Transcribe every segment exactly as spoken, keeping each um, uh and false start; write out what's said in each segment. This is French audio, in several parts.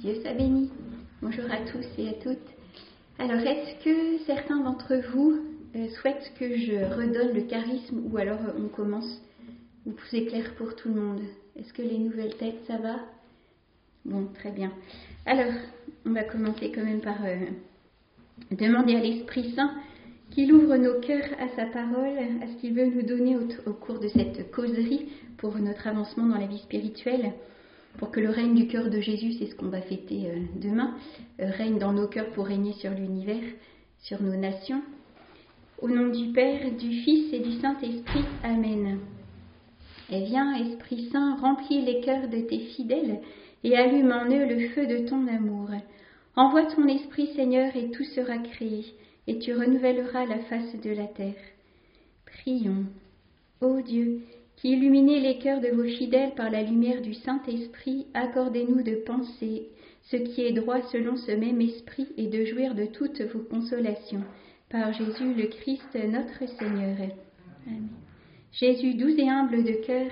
Dieu soit béni. Bonjour à tous et à toutes. Alors, est-ce que certains d'entre vous euh, souhaitent que je redonne le charisme ou alors euh, on commence ou c'est clair pour tout le monde? Est-ce que les nouvelles têtes, ça va? Bon, très bien. Alors, on va commencer quand même par euh, demander à l'Esprit Saint qu'il ouvre nos cœurs à sa parole, à ce qu'il veut nous donner au, au cours de cette causerie pour notre avancement dans la vie spirituelle, pour que le règne du cœur de Jésus, c'est ce qu'on va fêter euh, demain, euh, règne dans nos cœurs pour régner sur l'univers, sur nos nations. Au nom du Père, du Fils et du Saint-Esprit. Amen. Et viens, Esprit Saint, remplis les cœurs de tes fidèles et allume en eux le feu de ton amour. Envoie ton Esprit, Seigneur, et tout sera créé, et tu renouvelleras la face de la terre. Prions. Ô Dieu, qui illuminez les cœurs de vos fidèles par la lumière du Saint-Esprit, accordez-nous de penser ce qui est droit selon ce même esprit et de jouir de toutes vos consolations. Par Jésus le Christ, notre Seigneur. Amen. Jésus, doux et humble de cœur,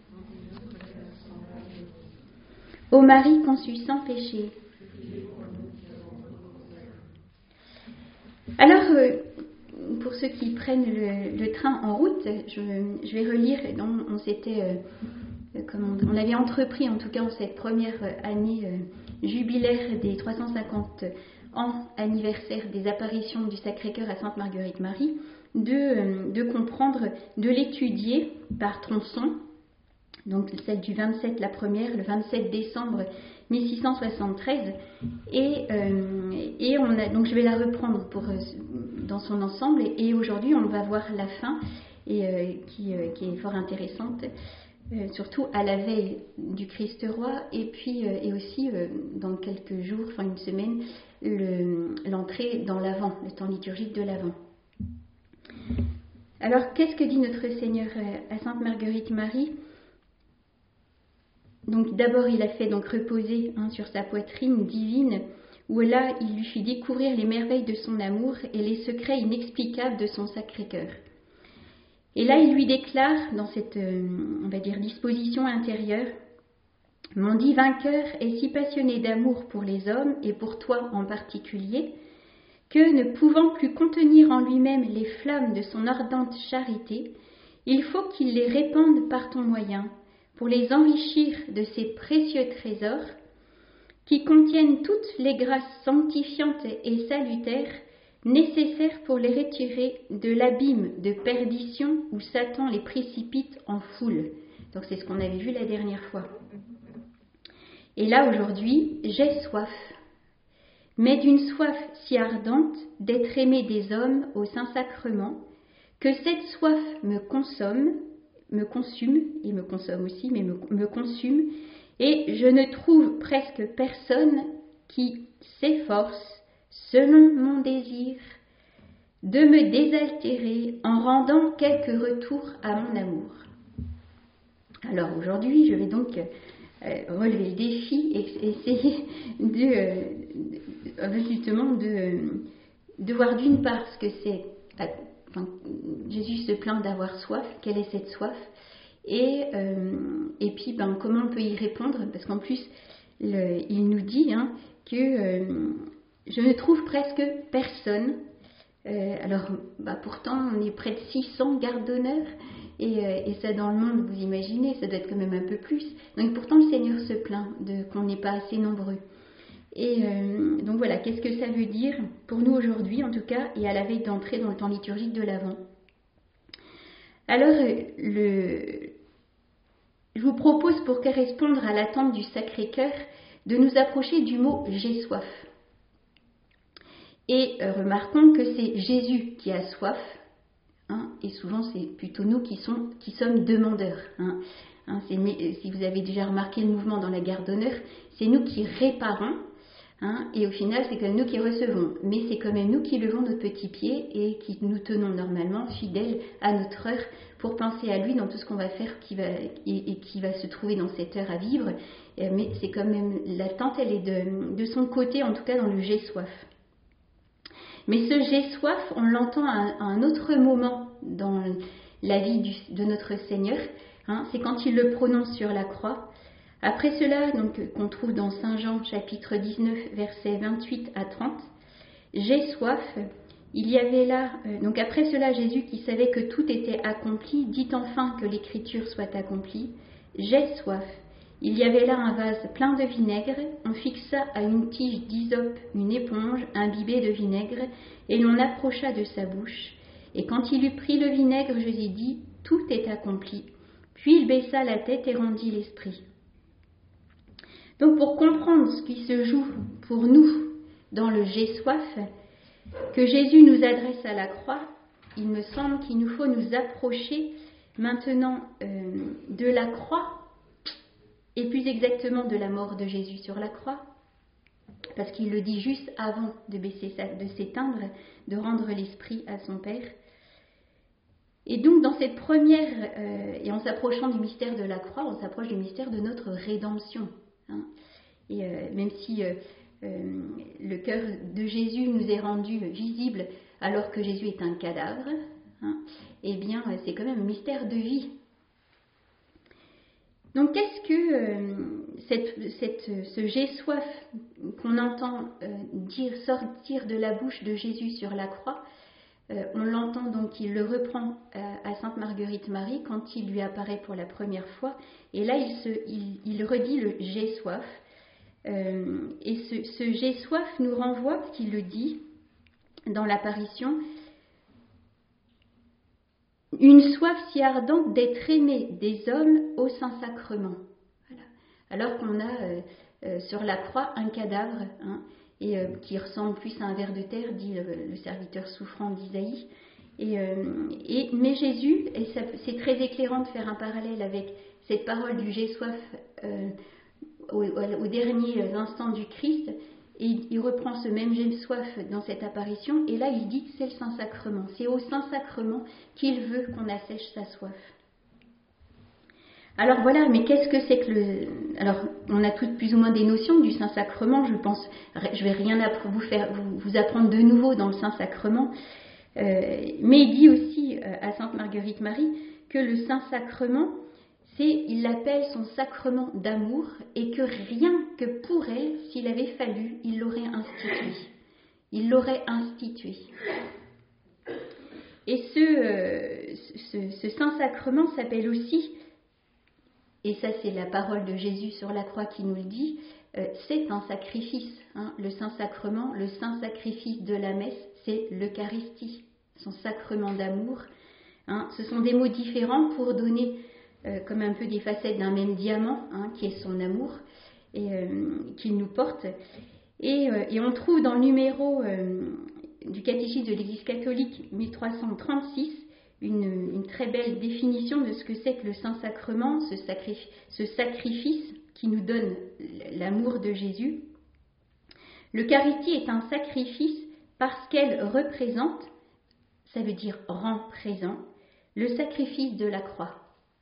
ô Marie conçue sans péché. Alors, euh, pour ceux qui prennent le, le train en route, je, je vais relire. On, on s'était, euh, comment, on avait entrepris, en tout cas en cette première année euh, jubilaire des trois cent cinquante ans anniversaire des apparitions du Sacré-Cœur à Sainte-Marguerite-Marie, de, euh, de comprendre, de l'étudier par tronçon. Donc celle du vingt-sept, la première, le vingt-sept décembre mille six cent soixante-treize, et, euh, et on a, donc je vais la reprendre pour, euh, dans son ensemble, et, et aujourd'hui on va voir la fin, et, euh, qui, euh, qui est fort intéressante, euh, surtout à la veille du Christ roi, et puis euh, et aussi euh, dans quelques jours, enfin une semaine, le, l'entrée dans l'Avent, le temps liturgique de l'Avent. Alors qu'est-ce que dit notre Seigneur à Sainte Marguerite Marie? Donc d'abord il a fait donc reposer hein, sur sa poitrine divine, où là il lui fit découvrir les merveilles de son amour et les secrets inexplicables de son Sacré-Cœur. Et là il lui déclare dans cette euh, on va dire disposition intérieure: mon divin cœur est si passionné d'amour pour les hommes et pour toi en particulier, que ne pouvant plus contenir en lui-même les flammes de son ardente charité, il faut qu'il les répande par ton moyen, pour les enrichir de ces précieux trésors qui contiennent toutes les grâces sanctifiantes et salutaires nécessaires pour les retirer de l'abîme de perdition où Satan les précipite en foule. Donc c'est ce qu'on avait vu la dernière fois. Et là aujourd'hui, j'ai soif, mais d'une soif si ardente d'être aimé des hommes au Saint-Sacrement, que cette soif me consomme, me consume, et me consomme aussi, mais me, me consume, et je ne trouve presque personne qui s'efforce, selon mon désir, de me désaltérer en rendant quelques retours à mon amour. Alors aujourd'hui, je vais donc euh, relever le défi et essayer de, euh, justement de, de voir d'une part ce que c'est. Enfin, Jésus se plaint d'avoir soif, quelle est cette soif, et, euh, et puis ben, comment on peut y répondre, parce qu'en plus le, il nous dit hein, que euh, je ne trouve presque personne, euh, alors bah, pourtant on est près de six cents gardes d'honneur, et, euh, et ça dans le monde, vous imaginez, ça doit être quand même un peu plus, donc pourtant le Seigneur se plaint de, qu'on n'est pas assez nombreux. Et euh, donc voilà, qu'est-ce que ça veut dire pour nous aujourd'hui en tout cas, et à la veille d'entrer dans le temps liturgique de l'Avent. Alors, le, je vous propose pour correspondre à l'attente du Sacré-Cœur de nous approcher du mot « j'ai soif ». Et euh, remarquons que c'est Jésus qui a soif, hein, et souvent c'est plutôt nous qui, sont, qui sommes demandeurs. Hein. Hein, c'est, si vous avez déjà remarqué le mouvement dans la garde d'honneur, c'est nous qui réparons. Hein, et au final, c'est quand même nous qui recevons. Mais c'est quand même nous qui levons notre petit pied et qui nous tenons normalement fidèles à notre heure pour penser à lui dans tout ce qu'on va faire qui va, et, et qui va se trouver dans cette heure à vivre. Mais c'est quand même, l'attente, elle est de, de son côté, en tout cas dans le « j'ai soif ». Mais ce « j'ai soif », on l'entend à, à un autre moment dans la vie du, de notre Seigneur. Hein, c'est quand il le prononce sur la croix. Après cela, donc qu'on trouve dans Saint Jean chapitre dix-neuf, versets vingt-huit à trente, j'ai soif. Il y avait là, euh, donc après cela, Jésus qui savait que tout était accompli, dit enfin que l'écriture soit accomplie. J'ai soif. Il y avait là un vase plein de vinaigre. On fixa à une tige d'hysope une éponge imbibée de vinaigre et l'on approcha de sa bouche. Et quand il eut pris le vinaigre, Jésus dit, tout est accompli. Puis il baissa la tête et rendit l'esprit. Donc pour comprendre ce qui se joue pour nous dans le j'ai soif, que Jésus nous adresse à la croix, il me semble qu'il nous faut nous approcher maintenant euh, de la croix, et plus exactement de la mort de Jésus sur la croix, parce qu'il le dit juste avant de baisser sa, de s'éteindre, de rendre l'esprit à son Père. Et donc dans cette première, euh, et en s'approchant du mystère de la croix, on s'approche du mystère de notre rédemption. Hein. Et euh, même si euh, euh, le cœur de Jésus nous est rendu visible alors que Jésus est un cadavre, hein, eh bien c'est quand même un mystère de vie. Donc qu'est-ce que euh, cette, cette, ce j'ai soif qu'on entend euh, dire sortir de la bouche de Jésus sur la croix, euh, on l'entend donc, il le reprend euh, à Sainte Marguerite Marie quand il lui apparaît pour la première fois, et là il, se, il, il redit le j'ai soif, euh, et ce, ce j'ai soif nous renvoie, parce qu'il le dit dans l'apparition, une soif si ardente d'être aimé des hommes au Saint-Sacrement. Voilà. Alors qu'on a euh, euh, sur la croix un cadavre, hein, et euh, qui ressemble plus à un ver de terre, dit le, le serviteur souffrant d'Isaïe. Et, euh, et, mais Jésus, et ça, c'est très éclairant de faire un parallèle avec cette parole du j'ai soif euh, au, au dernier instant du Christ. Et il, il reprend ce même j'ai soif dans cette apparition, et là il dit que c'est le Saint-Sacrement. C'est au Saint-Sacrement qu'il veut qu'on assèche sa soif. Alors voilà, mais qu'est-ce que c'est que le... Alors, on a toutes plus ou moins des notions du Saint-Sacrement, je pense. Je vais rien vous faire, vous, vous apprendre de nouveau dans le Saint-Sacrement. Euh, mais il dit aussi euh, à Sainte Marguerite Marie que le Saint-Sacrement, c'est, il l'appelle son sacrement d'amour, et que rien que pour elle, s'il avait fallu, il l'aurait institué. Il l'aurait institué. Et ce, euh, ce, ce Saint-Sacrement s'appelle aussi, et ça c'est la parole de Jésus sur la croix qui nous le dit, euh, c'est un sacrifice. Hein. Le Saint-Sacrement, le Saint-Sacrifice de la messe, c'est l'Eucharistie, son sacrement d'amour. Hein. Ce sont des mots différents pour donner Euh, comme un peu des facettes d'un même diamant, hein, qui est son amour, et euh, qu'il nous porte. Et, euh, et on trouve dans le numéro euh, du catéchisme de l'Église catholique mille trois cent trente-six une, une très belle définition de ce que c'est que le Saint-Sacrement, ce, sacrif- ce sacrifice qui nous donne l'amour de Jésus. L'Eucharistie est un sacrifice parce qu'elle représente, ça veut dire rend présent, le sacrifice de la croix.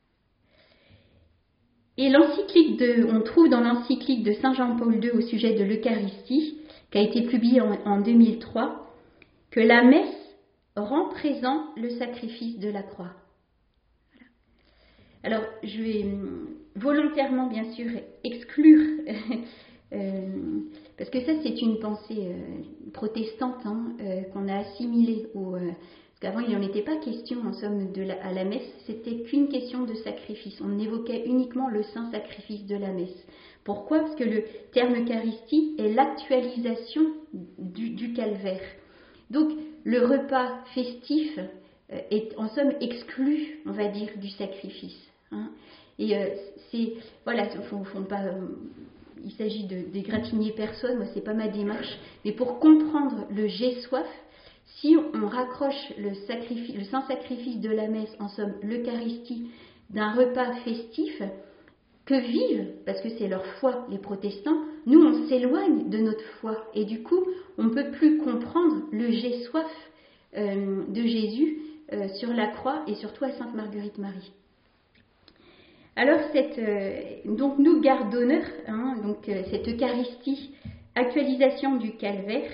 Et l'encyclique de, on trouve dans l'encyclique de Saint Jean-Paul deux au sujet de l'Eucharistie, qui a été publiée en, en deux mille trois, que la messe rend présent le sacrifice de la croix. Voilà. Alors, je vais volontairement, bien sûr, exclure, euh, parce que ça, c'est une pensée euh, protestante, hein, euh, qu'on a assimilée au... Euh, Avant, il n'en était pas question, en somme, de la, à la messe, c'était qu'une question de sacrifice. On évoquait uniquement le saint sacrifice de la messe. Pourquoi ? Parce que le terme Eucharistie est l'actualisation du, du calvaire. Donc, le repas festif est, en somme, exclu, on va dire, du sacrifice. Hein. Et euh, c'est, voilà, faut, faut pas, euh, il s'agit de d'égratigner personne, moi, c'est pas ma démarche, mais pour comprendre le j'ai soif, si on raccroche le, sacrifice, le saint sacrifice de la messe, en somme l'Eucharistie, d'un repas festif, que vivent, parce que c'est leur foi, les protestants, nous on s'éloigne de notre foi, et du coup on ne peut plus comprendre le j'ai soif euh, de Jésus euh, sur la croix, et surtout à Sainte Marguerite Marie. Alors cette, euh, donc nous garde d'honneur, hein, donc euh, cette Eucharistie, actualisation du calvaire,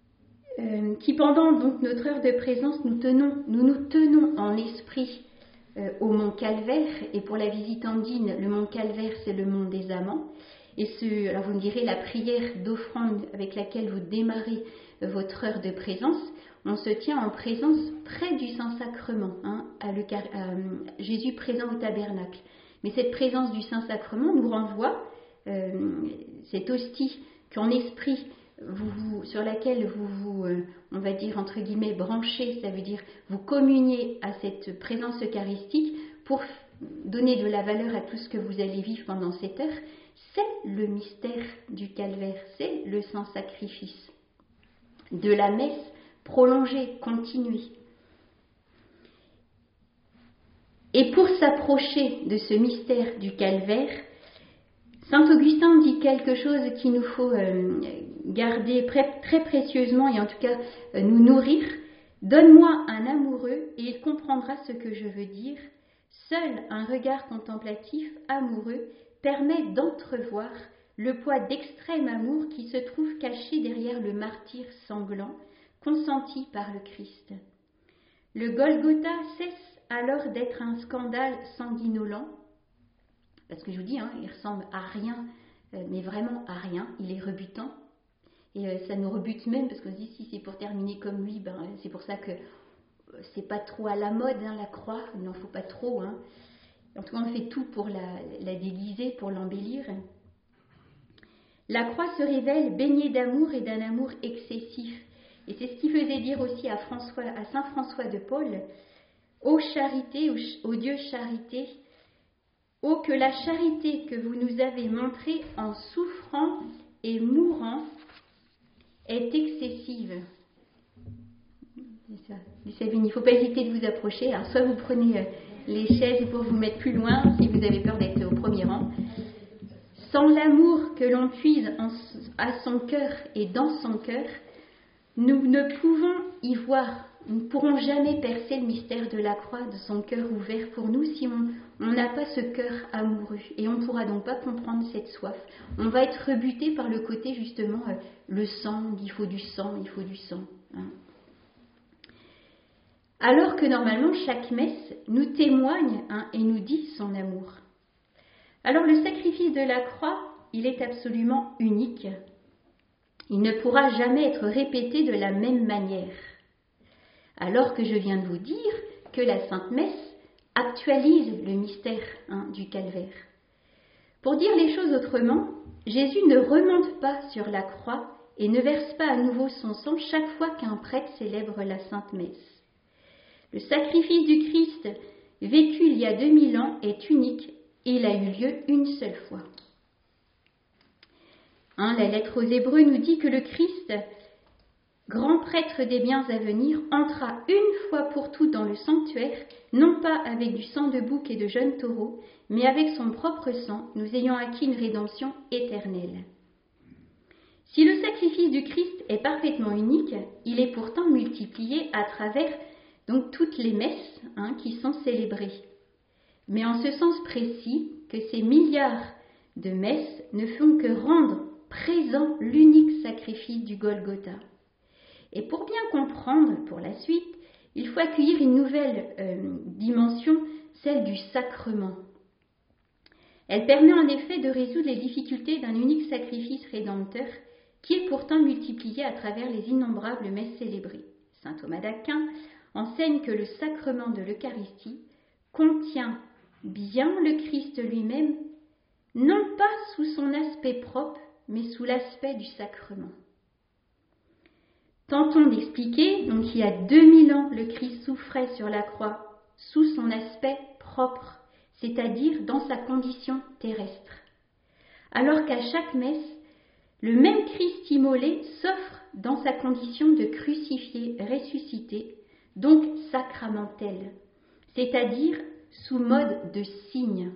Euh, qui pendant donc notre heure de présence, nous tenons, nous nous tenons en esprit euh, au mont Calvaire. Et pour la visitandine, le mont Calvaire, c'est le mont des amants. Et ce, alors vous me direz, la prière d'offrande avec laquelle vous démarrez euh, votre heure de présence, on se tient en présence près du Saint-Sacrement, hein, à le, à, Jésus présent au tabernacle. Mais cette présence du Saint-Sacrement nous renvoie, euh, cette hostie qu'en esprit, vous, vous, sur laquelle vous vous, euh, on va dire entre guillemets, branchez, ça veut dire vous communiez à cette présence eucharistique pour donner de la valeur à tout ce que vous allez vivre pendant cette heure. C'est le mystère du calvaire, c'est le saint sacrifice. De la messe prolongée, continuée. Et pour s'approcher de ce mystère du calvaire, saint Augustin dit quelque chose qu'il nous faut euh, garder très précieusement et en tout cas euh, nous nourrir. Donne-moi un amoureux et il comprendra ce que je veux dire. Seul un regard contemplatif, amoureux, permet d'entrevoir le poids d'extrême amour qui se trouve caché derrière le martyre sanglant, consenti par le Christ. Le Golgotha cesse alors d'être un scandale sanguinolent, parce que je vous dis, hein, il ressemble à rien, mais vraiment à rien, il est rebutant, et euh, ça nous rebute même, parce qu'on se dit, si c'est pour terminer comme lui, ben, c'est pour ça que c'est pas trop à la mode, hein, la croix, il n'en faut pas trop, hein. En tout cas, on fait tout pour la, la déguiser, pour l'embellir. La croix se révèle baignée d'amour et d'un amour excessif. Et c'est ce qui faisait dire aussi à, François, à saint François de Paule, « Ô charité, ô, ô Dieu charité, ô que la charité que vous nous avez montrée en souffrant et mourant est excessive. » C'est ça. Sabine, il ne faut pas hésiter de vous approcher. Alors, soit vous prenez les chaises pour vous mettre plus loin, si vous avez peur d'être au premier rang. Sans l'amour que l'on puise en, à son cœur et dans son cœur, nous ne pouvons y voir, nous ne pourrons jamais percer le mystère de la croix, de son cœur ouvert pour nous, si on n'a pas ce cœur amoureux. Et on ne pourra donc pas comprendre cette soif. On va être rebuté par le côté, justement, euh, le sang, il faut du sang, il faut du sang. Hein. Alors que normalement, chaque messe nous témoigne hein, et nous dit son amour. Alors le sacrifice de la croix, il est absolument unique. Il ne pourra jamais être répété de la même manière. Alors que je viens de vous dire que la Sainte Messe actualise le mystère hein, du calvaire. Pour dire les choses autrement, Jésus ne remonte pas sur la croix et ne verse pas à nouveau son sang chaque fois qu'un prêtre célèbre la Sainte Messe. Le sacrifice du Christ vécu il y a deux mille ans est unique et il a eu lieu une seule fois. Hein, la lettre aux Hébreux nous dit que le Christ, grand prêtre des biens à venir, entra une fois pour toutes dans le sanctuaire, non pas avec du sang de bouc et de jeunes taureaux, mais avec son propre sang, nous ayant acquis une rédemption éternelle. Si le sacrifice du Christ est parfaitement unique, il est pourtant multiplié à travers donc toutes les messes hein, qui sont célébrées. Mais en ce sens précis que ces milliards de messes ne font que rendre présent l'unique sacrifice du Golgotha. Et pour bien comprendre pour la suite, il faut accueillir une nouvelle euh, dimension, celle du sacrement. Elle permet en effet de résoudre les difficultés d'un unique sacrifice rédempteur qui est pourtant multiplié à travers les innombrables messes célébrées. Saint Thomas d'Aquin enseigne que le sacrement de l'Eucharistie contient bien le Christ lui-même, non pas sous son aspect propre, mais sous l'aspect du sacrement. Tentons d'expliquer, donc il y a deux mille ans, le Christ souffrait sur la croix sous son aspect propre, c'est-à-dire dans sa condition terrestre. Alors qu'à chaque messe, le même Christ immolé s'offre dans sa condition de crucifié, ressuscité, donc sacramentel, c'est-à-dire sous mode de signe.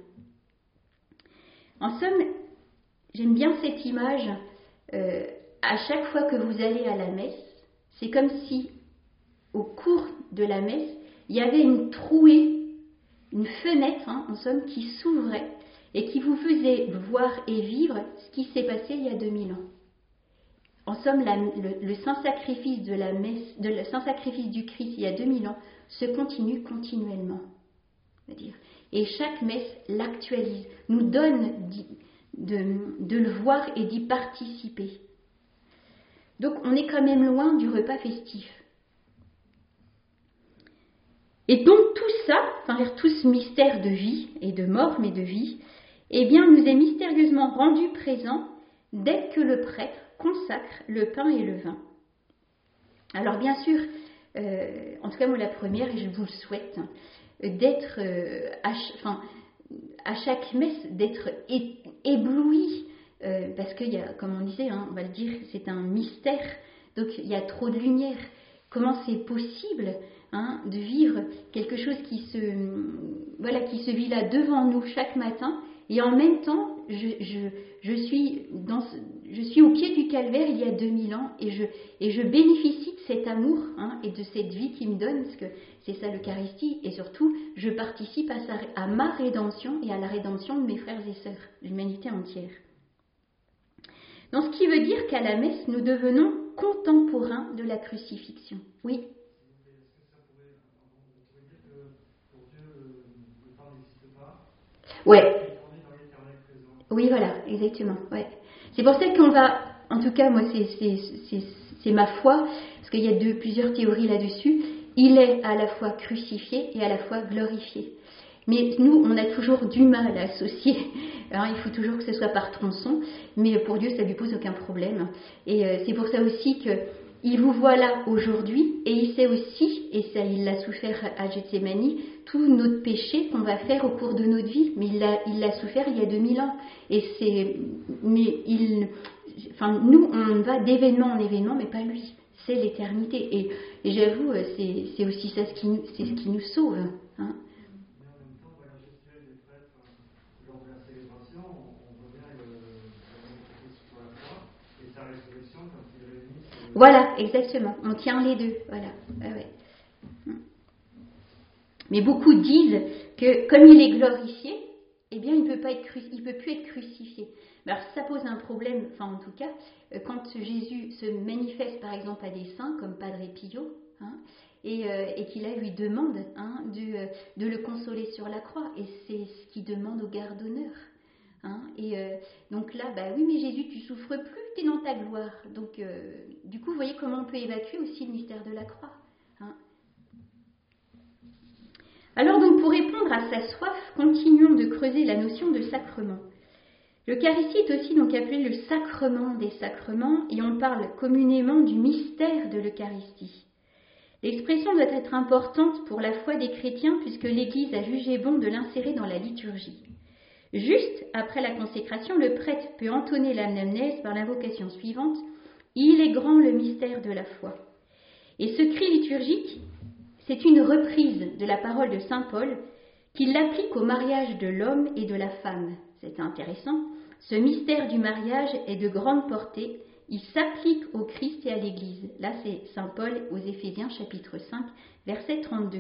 En somme, j'aime bien cette image, euh, à chaque fois que vous allez à la messe, c'est comme si, au cours de la messe, il y avait une trouée, une fenêtre, hein, en somme, qui s'ouvrait et qui vous faisait voir et vivre ce qui s'est passé il y a deux mille ans. En somme, la, le, le saint sacrifice de la messe, de, le saint sacrifice du Christ il y a deux mille ans se continue continuellement. on va dire. Et chaque messe l'actualise, nous donne de, de le voir et d'y participer. Donc on est quand même loin du repas festif. Et donc tout ça, enfin tout ce mystère de vie et de mort, mais de vie, eh bien nous est mystérieusement rendu présent dès que le prêtre consacre le pain et le vin. Alors bien sûr, euh, en tout cas moi la première, et je vous le souhaite, d'être euh, à, enfin, à chaque messe, d'être é, ébloui, euh, parce qu'il y a, comme on disait, hein, on va le dire, c'est un mystère, donc il y a trop de lumière. Comment c'est possible hein, de vivre quelque chose qui se, voilà, qui se vit là devant nous chaque matin, et en même temps, je, je, je, suis dans, je suis au pied du calvaire il y a deux mille ans, et je, et je bénéficie de cet amour hein, et de cette vie qu'il me donne, parce que c'est ça l'Eucharistie, et surtout, je participe à, sa, à ma rédemption et à la rédemption de mes frères et sœurs, l'humanité entière. Donc, ce qui veut dire qu'à la messe, nous devenons contemporains de la crucifixion. Oui. Ouais. Oui, voilà, exactement. Ouais. C'est pour ça qu'on va, en tout cas, moi, c'est, c'est, c'est, c'est ma foi, parce qu'il y a deux, plusieurs théories là-dessus. Il est à la fois crucifié et à la fois glorifié. Mais nous, on a toujours du mal à associer. Hein, il faut toujours que ce soit par tronçon. Mais pour Dieu, ça ne lui pose aucun problème. Et euh, c'est pour ça aussi qu'il vous voit là aujourd'hui. Et il sait aussi, et ça, il l'a souffert à Gethsémani, tout notre péché qu'on va faire au cours de notre vie. Mais il l'a, il l'a souffert il y a deux mille ans. Et c'est, mais il, enfin, nous, on va d'événement en événement, mais pas lui. C'est l'éternité. Et, et j'avoue, c'est, c'est aussi ça ce qui nous, c'est ce qui nous sauve. Hein. Voilà, exactement. On tient les deux. Voilà. Ah ouais. Mais beaucoup disent que comme il est glorifié, eh bien, il ne peut pas être cru- il peut plus être crucifié. Alors, ça pose un problème, enfin, en tout cas, quand Jésus se manifeste, par exemple, à des saints, comme Padre Pio, hein, et, euh, et qu'il là, lui demande hein, de, de le consoler sur la croix. Et c'est ce qu'il demande au garde d'honneur. Hein, et euh, donc là, bah oui, mais Jésus, tu souffres plus, tu es dans ta gloire. Donc, euh, du coup, vous voyez comment on peut évacuer aussi le mystère de la croix. Hein. Alors, donc, pour répondre à sa soif, continuons de creuser la notion de sacrement. L'Eucharistie est aussi donc appelée le sacrement des sacrements, et on parle communément du mystère de l'Eucharistie. L'expression doit être importante pour la foi des chrétiens, puisque l'Église a jugé bon de l'insérer dans la liturgie. Juste après la consécration, le prêtre peut entonner l'anamnèse par l'invocation suivante « Il est grand le mystère de la foi ». Et ce cri liturgique, c'est une reprise de la parole de saint Paul qui l'applique au mariage de l'homme et de la femme. C'est intéressant. Ce mystère du mariage est de grande portée. Il s'applique au Christ et à l'Église. Là, c'est saint Paul aux Éphésiens, chapitre cinq, verset trente-deux.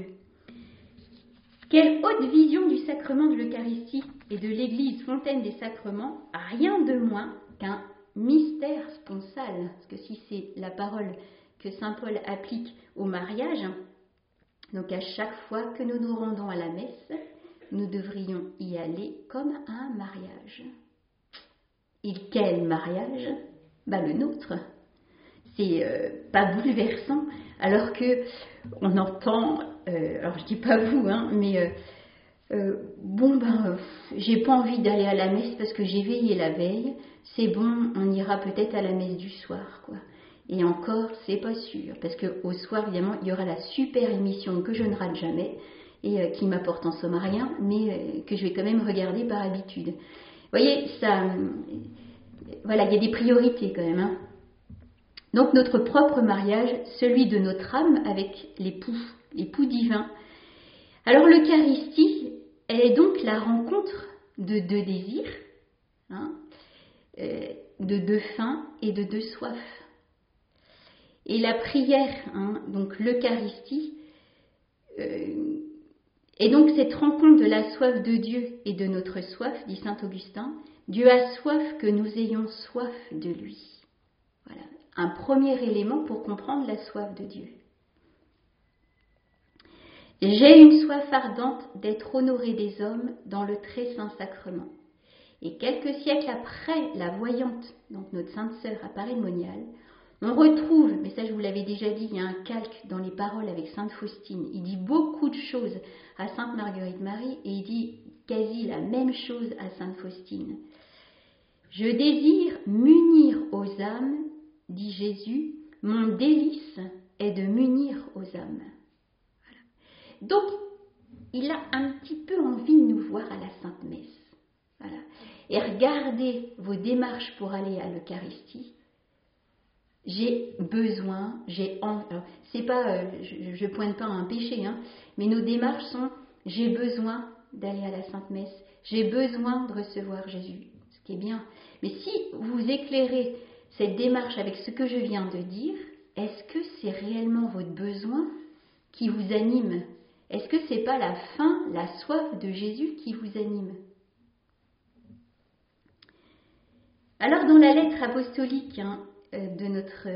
Quelle haute vision du sacrement de l'Eucharistie et de l'Église, fontaine des sacrements, rien de moins qu'un mystère sponsal. Parce que si c'est la parole que saint Paul applique au mariage, donc à chaque fois que nous nous rendons à la messe, nous devrions y aller comme à un mariage. Et quel mariage ? Bah, le nôtre. C'est euh, pas bouleversant, alors que on entend, euh, alors je dis pas vous, hein, mais euh, euh, bon ben, euh, j'ai pas envie d'aller à la messe parce que j'ai veillé la veille. C'est bon, on ira peut-être à la messe du soir, quoi. Et encore, c'est pas sûr, parce que au soir, évidemment, il y aura la super émission que je ne rate jamais et euh, qui m'apporte en somme rien, mais euh, que je vais quand même regarder par habitude. Vous voyez, ça, euh, voilà, il y a des priorités quand même, hein. Donc notre propre mariage, celui de notre âme avec l'époux, l'époux divin. Alors l'Eucharistie, elle est donc la rencontre de deux désirs, hein, euh, de deux faims et de deux soifs. Et la prière, hein, donc l'Eucharistie, euh, est donc cette rencontre de la soif de Dieu et de notre soif, dit saint Augustin. Dieu a soif que nous ayons soif de lui. Voilà. Un premier élément pour comprendre la soif de Dieu. J'ai une soif ardente d'être honoré des hommes dans le très saint sacrement. Et quelques siècles après la voyante, donc notre sainte sœur à Paray-le-Monial, on retrouve, mais ça je vous l'avais déjà dit, il y a un calque dans les paroles avec sainte Faustine. Il dit beaucoup de choses à sainte Marguerite Marie et il dit quasi la même chose à sainte Faustine. Je désire m'unir aux âmes, dit Jésus, mon délice est de m'unir aux âmes. Voilà. Donc, il a un petit peu envie de nous voir à la Sainte Messe. Voilà. Et regardez vos démarches pour aller à l'Eucharistie. J'ai besoin, j'ai envie. Alors, c'est pas, euh, je ne pointe pas à un péché, hein, mais nos démarches sont j'ai besoin d'aller à la Sainte Messe, j'ai besoin de recevoir Jésus, ce qui est bien. Mais si vous éclairez cette démarche avec ce que je viens de dire, est-ce que c'est réellement votre besoin qui vous anime? Est-ce que c'est pas la faim, la soif de Jésus qui vous anime? Alors dans la lettre apostolique hein, de notre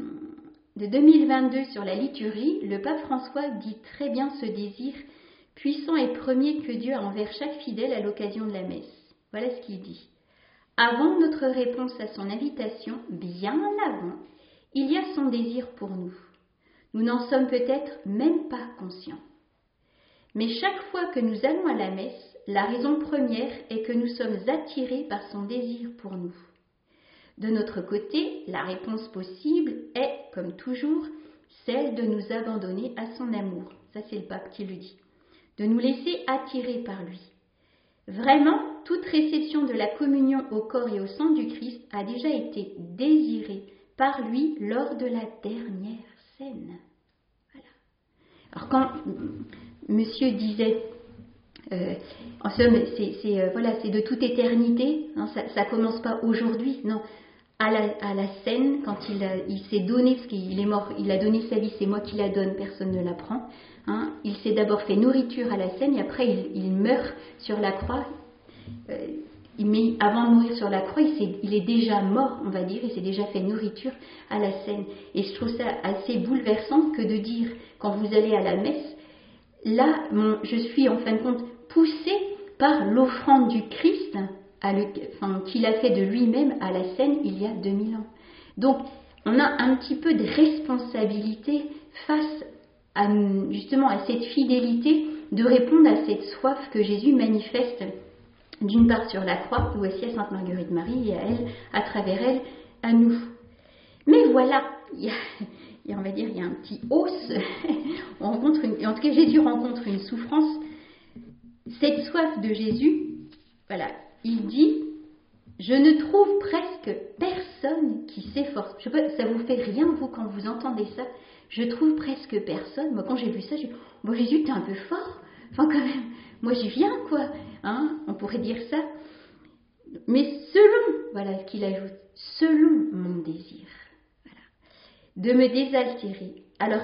de deux mille vingt-deux sur la liturgie, le pape François dit très bien ce désir puissant et premier que Dieu a envers chaque fidèle à l'occasion de la messe. Voilà ce qu'il dit. Avant notre réponse à son invitation, bien avant, il y a son désir pour nous. Nous n'en sommes peut-être même pas conscients. Mais chaque fois que nous allons à la messe, la raison première est que nous sommes attirés par son désir pour nous. De notre côté, la réponse possible est, comme toujours, celle de nous abandonner à son amour. Ça, c'est le pape qui le dit. De nous laisser attirer par lui. Vraiment, toute réception de la communion au corps et au sang du Christ a déjà été désirée par lui lors de la dernière scène. Voilà. Alors quand monsieur disait, euh, en somme, c'est, c'est, euh, voilà, c'est de toute éternité, hein, ça ne commence pas aujourd'hui, non. À la, à la scène, quand il, a, il s'est donné, parce qu'il est mort, il a donné sa vie, c'est moi qui la donne, personne ne la prend. Hein, il s'est d'abord fait nourriture à la scène et après il, il meurt sur la croix. Euh, mais avant de mourir sur la croix, il, il est déjà mort, on va dire, il s'est déjà fait nourriture à la scène. Et je trouve ça assez bouleversant que de dire, quand vous allez à la messe, là, mon, je suis en fin de compte poussée par l'offrande du Christ à le, enfin, qu'il a fait de lui-même à la scène il y a deux mille ans. Donc, on a un petit peu de responsabilité face à, justement à cette fidélité de répondre à cette soif que Jésus manifeste d'une part sur la croix, ou aussi à Sainte Marguerite Marie et à elle, à travers elle, à nous. Mais voilà, il y a, il y a, on va dire, il y a un petit hausse, on rencontre une, en tout cas Jésus rencontre une souffrance. Cette soif de Jésus, voilà, il dit, je ne trouve presque personne qui s'efforce. Je sais pas, ça vous fait rien, vous, quand vous entendez ça? Je trouve presque personne. Moi, quand j'ai vu ça, j'ai dit, bon, Jésus, t'es un peu fort. Enfin, quand même, moi, j'y viens, quoi. Hein, on pourrait dire ça. Mais selon, voilà ce qu'il ajoute, selon mon désir, voilà, de me désaltérer. Alors,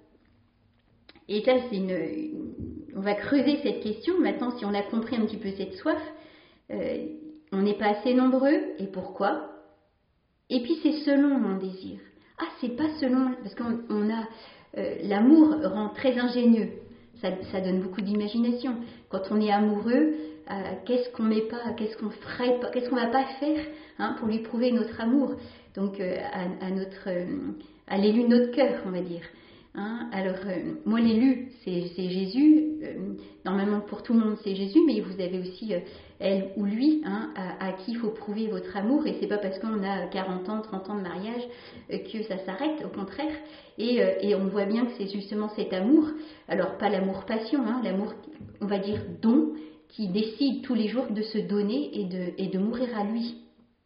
et là, c'est une, une, on va creuser cette question. Maintenant, si on a compris un petit peu cette soif, euh, on n'est pas assez nombreux. Et pourquoi? Et puis, c'est selon mon désir. Ah, c'est pas selon, parce qu'on on a, euh, l'amour rend très ingénieux, ça, ça donne beaucoup d'imagination. Quand on est amoureux, euh, qu'est-ce qu'on met pas, qu'est-ce qu'on ferait pas, qu'est-ce qu'on va pas faire hein, pour lui prouver notre amour, donc euh, à, à notre, euh, à l'élu de notre cœur, on va dire. Hein. Alors, euh, moi, l'élu, c'est, c'est Jésus. Euh, normalement, pour tout le monde, c'est Jésus, mais vous avez aussi euh, elle ou lui, hein, à, à qui il faut prouver votre amour. Et c'est pas parce qu'on a quarante ans, trente ans de mariage euh, que ça s'arrête, au contraire. Et, euh, et on voit bien que c'est justement cet amour, alors pas l'amour-passion, hein, l'amour, on va dire, don, qui décide tous les jours de se donner et de, et de mourir à lui,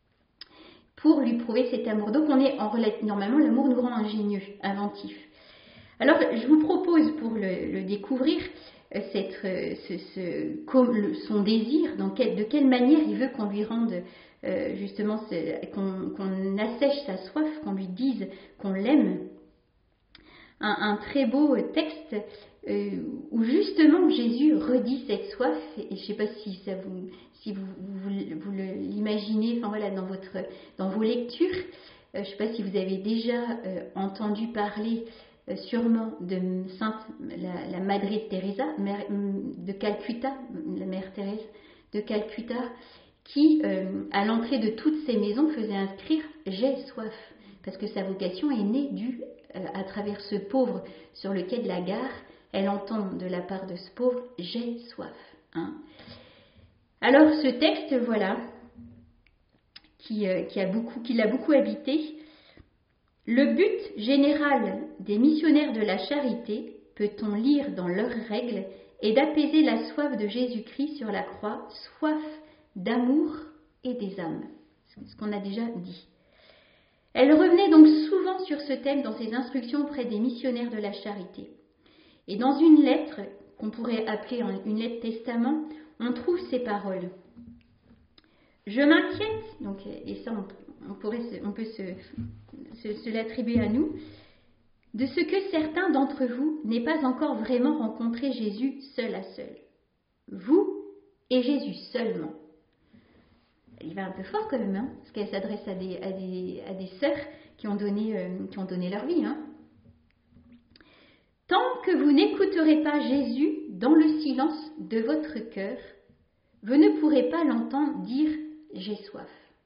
pour lui prouver cet amour. Donc, on est en normalement, l'amour nous rend ingénieux, inventif. Alors, je vous propose, pour le, le découvrir, cette, ce, ce, comme le, son désir, dans quel, de quelle manière il veut qu'on lui rende, euh, justement, ce, qu'on, qu'on assèche sa soif, qu'on lui dise qu'on l'aime. Un, un très beau texte euh, où justement Jésus redit cette soif, et je ne sais pas si, ça vous, si vous, vous, vous l'imaginez, enfin voilà, dans, votre, dans vos lectures. Euh, je ne sais pas si vous avez déjà euh, entendu parler euh, sûrement de Sainte, la, la Madre Teresa, mère, de Calcutta, la mère Thérèse de Calcutta, qui, euh, à l'entrée de toutes ces maisons, faisait inscrire « J'ai soif », parce que sa vocation est née du, euh, à travers ce pauvre sur le quai de la gare. Elle entend de la part de ce pauvre « J'ai soif hein ». Alors ce texte, voilà, qui, euh, qui, a beaucoup, qui l'a beaucoup habité. Le but général des missionnaires de la charité, peut-on lire dans leurs règles, est d'apaiser la soif de Jésus-Christ sur la croix, soif d'amour et des âmes. C'est ce qu'on a déjà dit. Elle revenait donc souvent sur ce thème dans ses instructions auprès des missionnaires de la charité. Et dans une lettre, qu'on pourrait appeler une lettre testament, on trouve ces paroles. Je m'inquiète, donc, et ça on, on, pourrait se, on peut se, se, se l'attribuer à nous, de ce que certains d'entre vous n'aient pas encore vraiment rencontré Jésus seul à seul. Vous et Jésus seulement. Il va un peu fort quand même, hein, parce qu'elle s'adresse à des, à des, à des sœurs qui ont donné, euh, qui ont donné leur vie. Hein. Tant que vous n'écouterez pas Jésus dans le silence de votre cœur, vous ne pourrez pas l'entendre dire « j'ai soif ».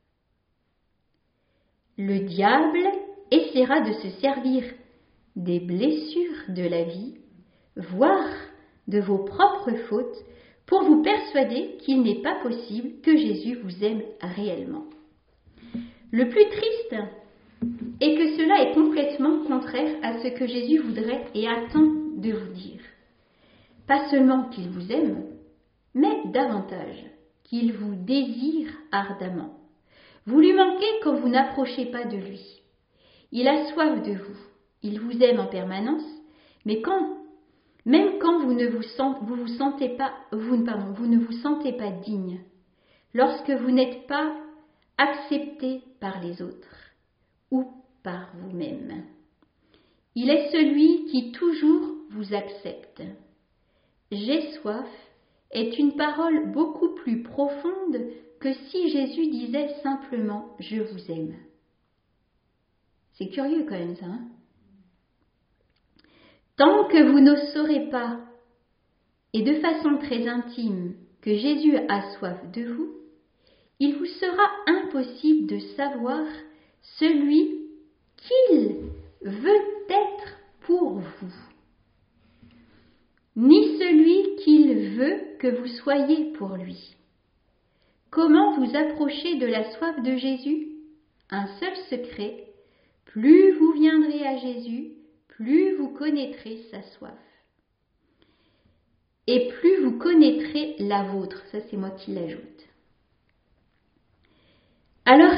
Le diable essaiera de se servir des blessures de la vie, voire de vos propres fautes, pour vous persuader qu'il n'est pas possible que Jésus vous aime réellement. Le plus triste est que cela est complètement contraire à ce que Jésus voudrait et attend de vous dire. Pas seulement qu'il vous aime, mais davantage qu'il vous désire ardemment. Vous lui manquez quand vous n'approchez pas de lui. Il a soif de vous, il vous aime en permanence, mais quand Même quand vous ne vous, sent, vous vous sentez pas, vous, pardon, vous ne vous sentez pas digne, lorsque vous n'êtes pas accepté par les autres ou par vous-même. Il est celui qui toujours vous accepte. J'ai soif est une parole beaucoup plus profonde que si Jésus disait simplement « je vous aime ». C'est curieux quand même ça, hein ? Tant que vous ne saurez pas, et de façon très intime, que Jésus a soif de vous, il vous sera impossible de savoir celui qu'il veut être pour vous, ni celui qu'il veut que vous soyez pour lui. Comment vous approcher de la soif de Jésus ? Un seul secret, plus vous viendrez à Jésus, plus vous connaîtrez sa soif. Et plus vous connaîtrez la vôtre. Ça, c'est moi qui l'ajoute. Alors,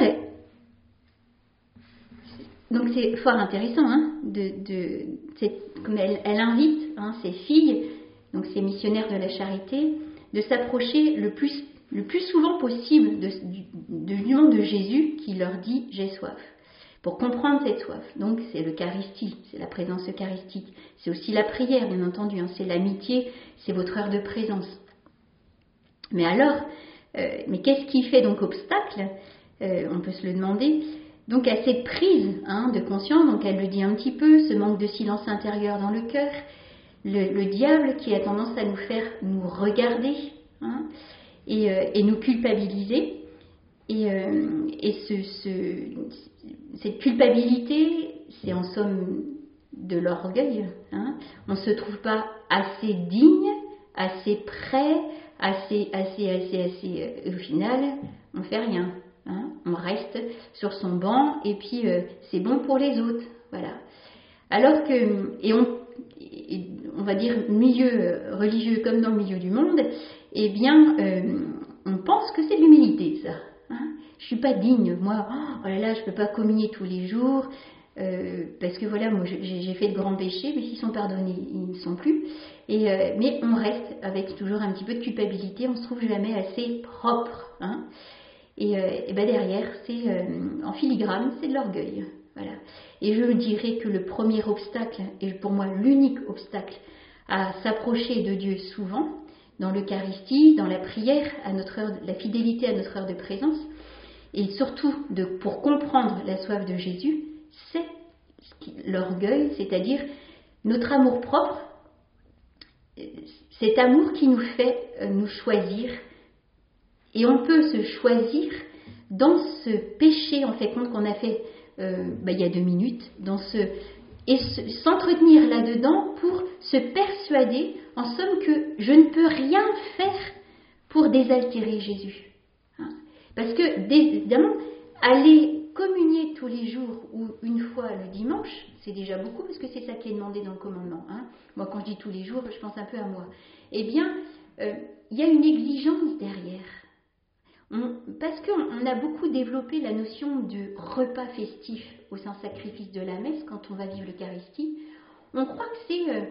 donc c'est fort intéressant, hein, de, de, comme elle, elle invite hein, ses filles, donc ces missionnaires de la charité, de s'approcher le plus, le plus souvent possible de, du, du nom de Jésus qui leur dit « j'ai soif ». Pour comprendre cette soif, donc c'est l'Eucharistie, c'est la présence eucharistique, c'est aussi la prière bien entendu, hein, c'est l'amitié, c'est votre heure de présence. Mais alors, euh, mais qu'est-ce qui fait donc obstacle euh, On peut se le demander. Donc à cette prise hein, de conscience, donc elle le dit un petit peu, ce manque de silence intérieur dans le cœur, le, le diable qui a tendance à nous faire nous regarder hein, et, euh, et nous culpabiliser. Et, euh, et ce, ce, cette culpabilité, c'est en somme de l'orgueil. Hein. On ne se trouve pas assez digne, assez prêt, assez, assez, assez, assez. Euh, au final, on ne fait rien. Hein. On reste sur son banc et puis euh, c'est bon pour les autres. Voilà. Alors que, et on, et on va dire milieu religieux comme dans le milieu du monde, eh bien, euh, on pense que c'est de l'humilité, ça. Hein, je suis pas digne, moi, oh là là, je peux pas communier tous les jours, euh, parce que voilà, moi j'ai, j'ai fait de grands péchés, mais s'ils sont pardonnés, ils ne sont plus. Et, euh, mais on reste avec toujours un petit peu de culpabilité, on se trouve jamais assez propre. Hein, et, euh, et ben derrière, c'est euh, en filigrane, c'est de l'orgueil. Voilà. Et je dirais que le premier obstacle, et pour moi l'unique obstacle à s'approcher de Dieu souvent, dans l'Eucharistie, dans la prière, à notre heure, la fidélité à notre heure de présence, et surtout de, pour comprendre la soif de Jésus, c'est l'orgueil, c'est-à-dire notre amour propre, cet amour qui nous fait nous choisir, et on peut se choisir dans ce péché, en fait, compte qu'on a fait euh, bah, il y a deux minutes, dans ce, et se, s'entretenir là-dedans pour se persuader, en somme, que je ne peux rien faire pour désaltérer Jésus. Hein. Parce que, évidemment, aller communier tous les jours ou une fois le dimanche, c'est déjà beaucoup, parce que c'est ça qui est demandé dans le commandement. Hein. Moi, quand je dis tous les jours, je pense un peu à moi. Eh bien, euh, il y a une exigence derrière. On, parce qu'on a beaucoup développé la notion de repas festif au Saint-Sacrifice de la messe quand on va vivre l'Eucharistie. On croit que c'est euh,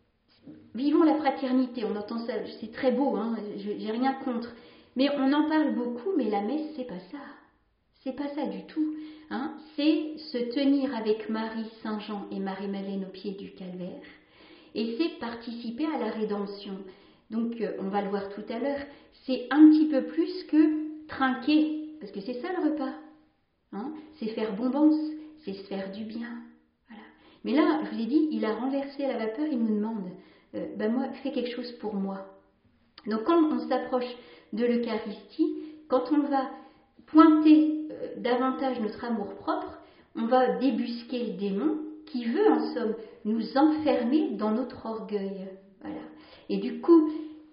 vivons la fraternité, on entend ça, c'est très beau, hein, je, j'ai rien contre, mais on en parle beaucoup, mais la messe c'est pas ça, c'est pas ça du tout, hein. C'est se tenir avec Marie, Saint Jean et Marie-Madeleine au pied du calvaire, et c'est participer à la rédemption. Donc euh, on va le voir tout à l'heure, c'est un petit peu plus que trinquer, parce que c'est ça le repas, hein, c'est faire bombance, c'est se faire du bien. Voilà. Mais là, je vous l'ai dit, il a renversé la vapeur, il nous demande, euh, ben moi, fais quelque chose pour moi. Donc quand on s'approche de l'Eucharistie, quand on va pointer euh, davantage notre amour propre, on va débusquer le démon qui veut en somme nous enfermer dans notre orgueil. Voilà. Et du coup,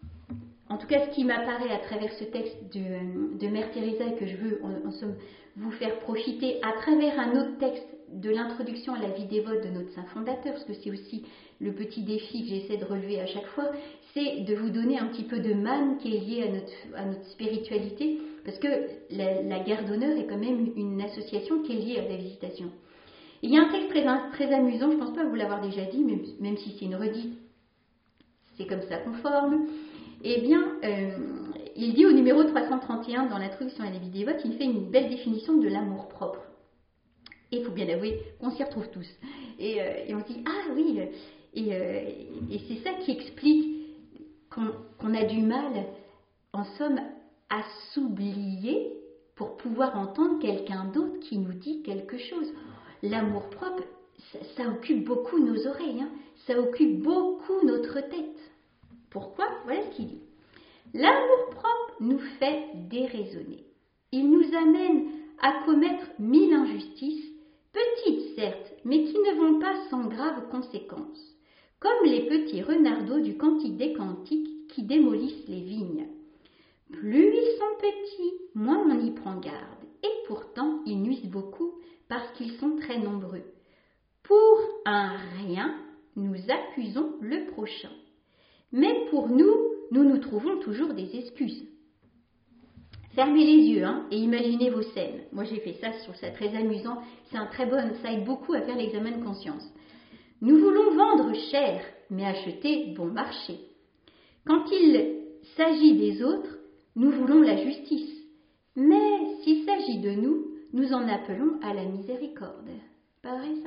en tout cas, ce qui m'apparaît à travers ce texte de, de Mère Teresa et que je veux en, en somme vous faire profiter à travers un autre texte de l'introduction à la vie dévote de notre saint fondateur, parce que c'est aussi le petit défi que j'essaie de relever à chaque fois, c'est de vous donner un petit peu de manne qui est lié à notre, à notre spiritualité, parce que la, la garde d'honneur est quand même une association qui est liée à la visitation. Et il y a un texte très, très amusant, je ne pense pas vous l'avoir déjà dit, même, même si c'est une redite, c'est comme ça qu'on forme. Eh bien, euh, il dit au numéro trois cent trente et un dans l'introduction à la vie dévote, il fait une belle définition de l'amour propre. Et il faut bien avouer qu'on s'y retrouve tous. Et, euh, et on se dit, ah oui, et, euh, et c'est ça qui explique qu'on, qu'on a du mal, en somme, à s'oublier pour pouvoir entendre quelqu'un d'autre qui nous dit quelque chose. L'amour propre, ça, ça occupe beaucoup nos oreilles, hein, ça occupe beaucoup notre tête. Pourquoi ? Voilà ce qu'il dit. L'amour-propre nous fait déraisonner. Il nous amène à commettre mille injustices, petites certes, mais qui ne vont pas sans graves conséquences, comme les petits renardeaux du Cantique des Cantiques qui démolissent les vignes. Plus ils sont petits, moins on y prend garde, et pourtant ils nuisent beaucoup parce qu'ils sont très nombreux. Pour un rien, nous accusons le prochain. Mais pour nous, nous nous trouvons toujours des excuses. Fermez les yeux hein, et imaginez vos scènes. Moi j'ai fait ça, je trouve ça très amusant. C'est un très bon, ça aide beaucoup à faire l'examen de conscience. Nous voulons vendre cher, mais acheter bon marché. Quand il s'agit des autres, nous voulons la justice. Mais s'il s'agit de nous, nous en appelons à la miséricorde. Pas vrai ça ?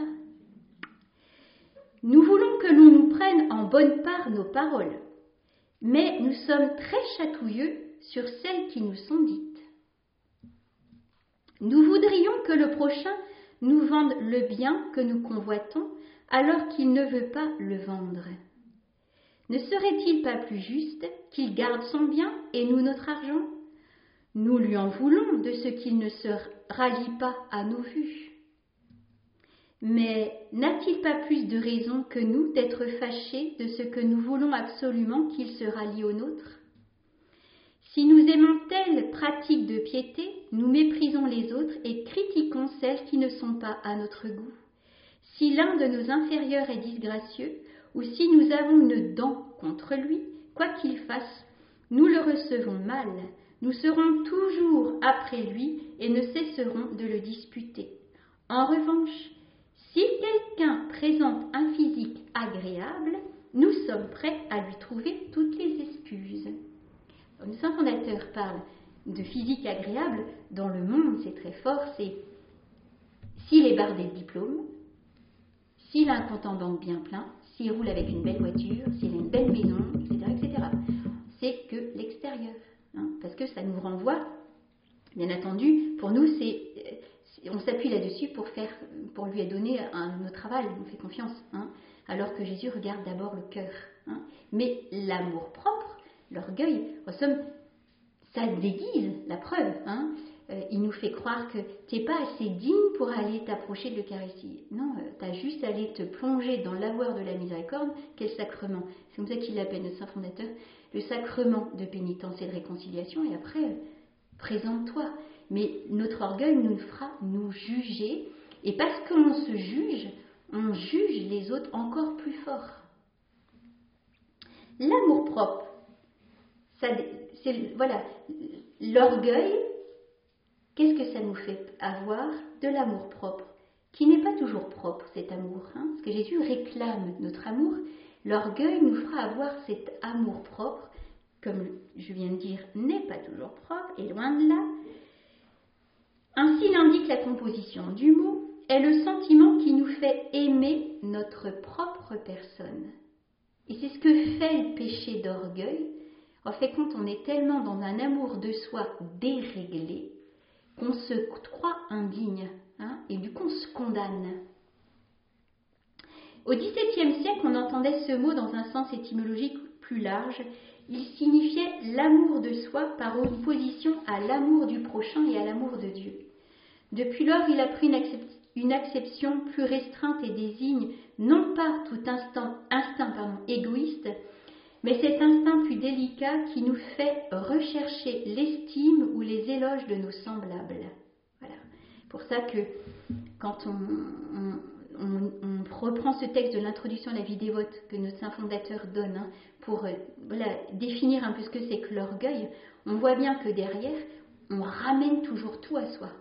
Nous voulons que l'on nous prenne en bonne part nos paroles, mais nous sommes très chatouilleux sur celles qui nous sont dites. Nous voudrions que le prochain nous vende le bien que nous convoitons, alors qu'il ne veut pas le vendre. Ne serait-il pas plus juste qu'il garde son bien et nous notre argent ? Nous lui en voulons de ce qu'il ne se rallie pas à nos vues. Mais n'a-t-il pas plus de raison que nous d'être fâchés de ce que nous voulons absolument qu'il se rallie au nôtre ? Si nous aimons telle pratique de piété, nous méprisons les autres et critiquons celles qui ne sont pas à notre goût. Si l'un de nos inférieurs est disgracieux, ou si nous avons une dent contre lui, quoi qu'il fasse, nous le recevons mal, nous serons toujours après lui et ne cesserons de le disputer. En revanche, si quelqu'un présente un physique agréable, nous sommes prêts à lui trouver toutes les excuses. Le saint fondateur parle de physique agréable. Dans le monde, c'est très fort, c'est s'il est bardé de diplômes, s'il a un compte en banque bien plein, s'il roule avec une belle voiture, s'il a une belle maison, et cetera, et cetera. C'est que l'extérieur, hein, parce que ça nous renvoie, bien entendu, pour nous, c'est... on s'appuie là-dessus pour, faire, pour lui donner un, notre travail, on fait confiance. Hein, alors que Jésus regarde d'abord le cœur. Hein. Mais l'amour propre, l'orgueil, en somme, ça déguise la preuve. Hein. Euh, il nous fait croire que tu n'es pas assez digne pour aller t'approcher de l'Eucharistie. Non, euh, tu as juste à aller te plonger dans l'avoir de la miséricorde. Quel sacrement? C'est comme ça qu'il l'appelle, notre saint fondateur, le sacrement de pénitence et de réconciliation. Et après, euh, présente-toi. Mais notre orgueil nous fera nous juger. Et parce qu'on se juge, on juge les autres encore plus fort. L'amour-propre, ça, c'est, voilà, l'orgueil, qu'est-ce que ça nous fait avoir? De l'amour-propre, qui n'est pas toujours propre, cet amour. Hein, parce que Jésus réclame notre amour. L'orgueil nous fera avoir cet amour-propre, comme je viens de dire, n'est pas toujours propre, et loin de là. Ainsi l'indique la composition du mot, est le sentiment qui nous fait aimer notre propre personne. Et c'est ce que fait le péché d'orgueil. En fait, quand on est tellement dans un amour de soi déréglé, qu'on se croit indigne, hein, et du coup on se condamne. Au dix-septième siècle, on entendait ce mot dans un sens étymologique plus large. Il signifiait l'amour de soi par opposition à l'amour du prochain et à l'amour de Dieu. Depuis lors, il a pris une, accept, une acception plus restreinte et désigne non pas tout instinct, instinct pardon, égoïste, mais cet instinct plus délicat qui nous fait rechercher l'estime ou les éloges de nos semblables. Voilà. C'est pour ça que quand on, on, on, on reprend ce texte de l'introduction à la vie dévote que notre saint fondateur donne, hein, pour euh, voilà, définir un peu ce que c'est que l'orgueil, on voit bien que derrière, on ramène toujours tout à soi.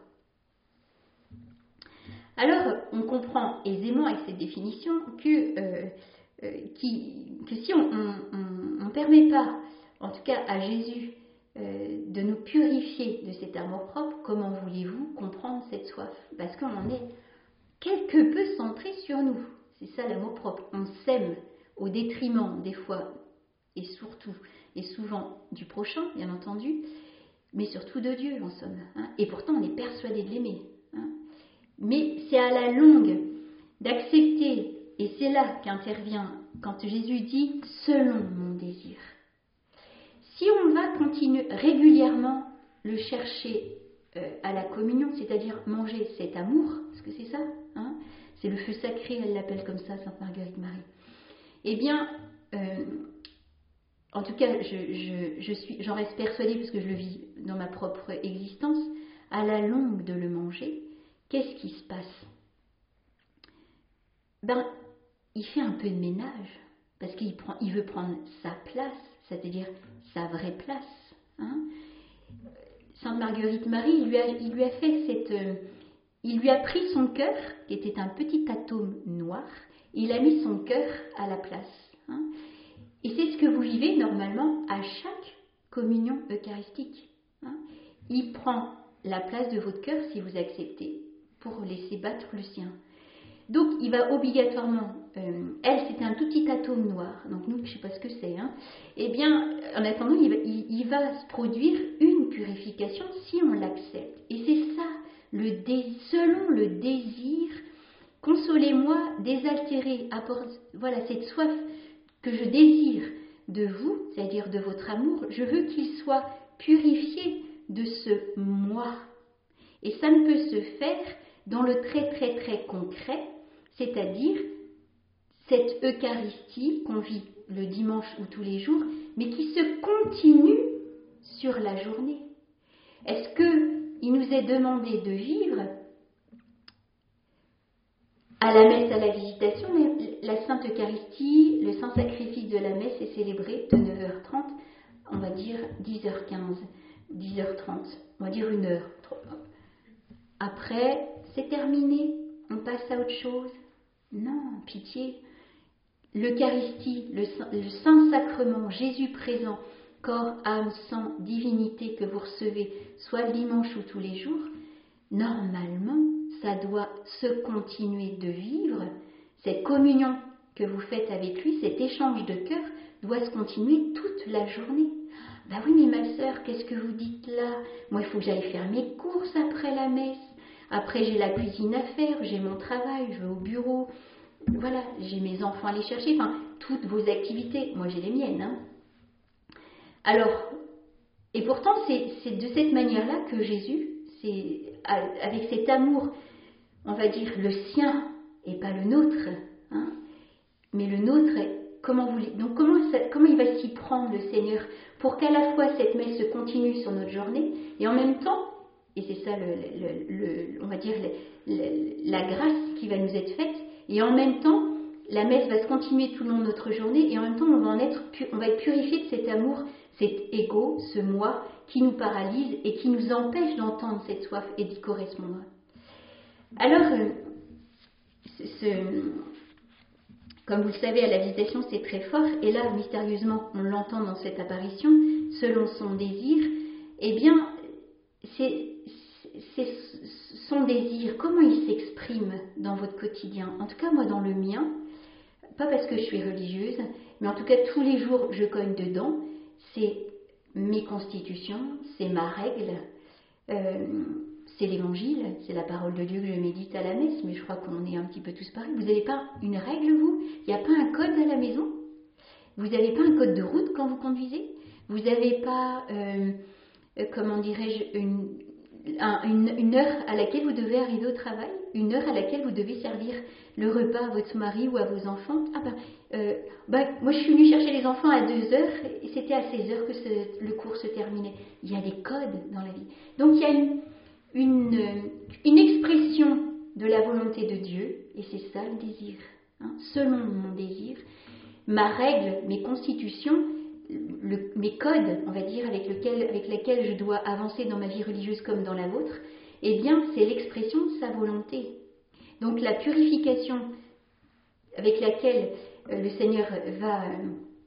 Alors, on comprend aisément avec cette définition que, euh, euh, qui, que si on ne permet pas, en tout cas à Jésus, euh, de nous purifier de cet amour-propre, comment voulez-vous comprendre cette soif? Parce qu'on est quelque peu centré sur nous. C'est ça l'amour-propre. On s'aime au détriment des fois, et surtout, et souvent du prochain, bien entendu, mais surtout de Dieu en somme. Hein, et pourtant, on est persuadé de l'aimer. Hein. Mais c'est à la longue d'accepter, et c'est là qu'intervient quand Jésus dit « selon mon désir ». Si on va continuer régulièrement le chercher euh, à la communion, c'est-à-dire manger cet amour, parce que c'est ça, hein, c'est le feu sacré, elle l'appelle comme ça, Sainte Marguerite Marie, eh bien, euh, en tout cas, je, je, je suis, j'en reste persuadée, parce que je le vis dans ma propre existence, à la longue de le manger, qu'est-ce qui se passe? Ben, il fait un peu de ménage, parce qu'il prend, il veut prendre sa place, c'est-à-dire sa vraie place. Hein. Sainte Marguerite Marie, il lui a, il lui a fait cette, euh, il lui a pris son cœur, qui était un petit atome noir, et il a mis son cœur à la place. Hein. Et c'est ce que vous vivez normalement à chaque communion eucharistique. Hein. Il prend la place de votre cœur si vous acceptez, pour laisser battre le sien. Donc il va obligatoirement, euh, elle c'était un tout petit atome noir, donc nous je ne sais pas ce que c'est, hein. Eh bien en attendant il va, il, il va se produire une purification si on l'accepte. Et c'est ça, le dé, selon le désir, consolez-moi, désaltérez, apporte, voilà cette soif que je désire de vous, c'est-à-dire de votre amour, je veux qu'il soit purifié de ce moi. Et ça ne peut se faire dans le très très très concret, c'est-à-dire cette Eucharistie qu'on vit le dimanche ou tous les jours, mais qui se continue sur la journée. Est-ce qu'il nous est demandé de vivre à la messe, à la visitation, la Sainte Eucharistie, le Saint Sacrifice de la messe est célébré de neuf heures trente, on va dire dix heures quinze, dix heures trente, on va dire une heure. Après, c'est terminé, on passe à autre chose. Non, pitié. L'Eucharistie, le, le Saint-Sacrement, Jésus présent, corps, âme, sang, divinité que vous recevez, soit le dimanche ou tous les jours, normalement, ça doit se continuer de vivre. Cette communion que vous faites avec lui, cet échange de cœur, doit se continuer toute la journée. Ben oui, mais ma sœur, qu'est-ce que vous dites là? Moi, il faut que j'aille faire mes courses après la messe. Après, j'ai la cuisine à faire, j'ai mon travail, je vais au bureau. Voilà, j'ai mes enfants à aller chercher. Enfin, toutes vos activités. Moi, j'ai les miennes. Hein. Alors, et pourtant, c'est, c'est de cette manière-là que Jésus, c'est avec cet amour, on va dire le sien et pas le nôtre, hein, mais le nôtre, comment vous, donc comment, ça, comment il va s'y prendre le Seigneur pour qu'à la fois cette messe se continue sur notre journée et en même temps, et c'est ça le, le, le, on va dire le, le, la grâce qui va nous être faite, et en même temps la messe va se continuer tout le long de notre journée et en même temps on va, en être, on va être purifié de cet amour, cet ego, ce moi qui nous paralyse et qui nous empêche d'entendre cette soif et d'y correspondre. Alors, euh, ce, comme vous le savez, à la visitation, c'est très fort. Et là, mystérieusement, on l'entend dans cette apparition, selon son désir. Eh bien, c'est, c'est son désir, comment il s'exprime dans votre quotidien. En tout cas, moi, dans le mien, pas parce que je suis religieuse, mais en tout cas, tous les jours, je cogne dedans. C'est mes constitutions, c'est ma règle. Euh, C'est l'évangile, c'est la parole de Dieu que je médite à la messe, mais je crois qu'on est un petit peu tous pareils. Vous n'avez pas une règle, vous? Il n'y a pas un code à la maison? Vous n'avez pas un code de route quand vous conduisez? Vous n'avez pas, euh, euh, comment dirais-je, une, un, une, une heure à laquelle vous devez arriver au travail? Une heure à laquelle vous devez servir le repas à votre mari ou à vos enfants? Ah ben, euh, ben moi je suis venue chercher les enfants à deux heures et c'était à seize heures que ce, le cours se terminait. Il y a des codes dans la vie. Donc il y a une... Une, une expression de la volonté de Dieu, et c'est ça le désir. Hein, selon mon désir, ma règle, mes constitutions, le, mes codes, on va dire, avec, lequel, avec lesquels je dois avancer dans ma vie religieuse comme dans la vôtre, eh bien, c'est l'expression de sa volonté. Donc, la purification avec laquelle euh, le Seigneur va euh,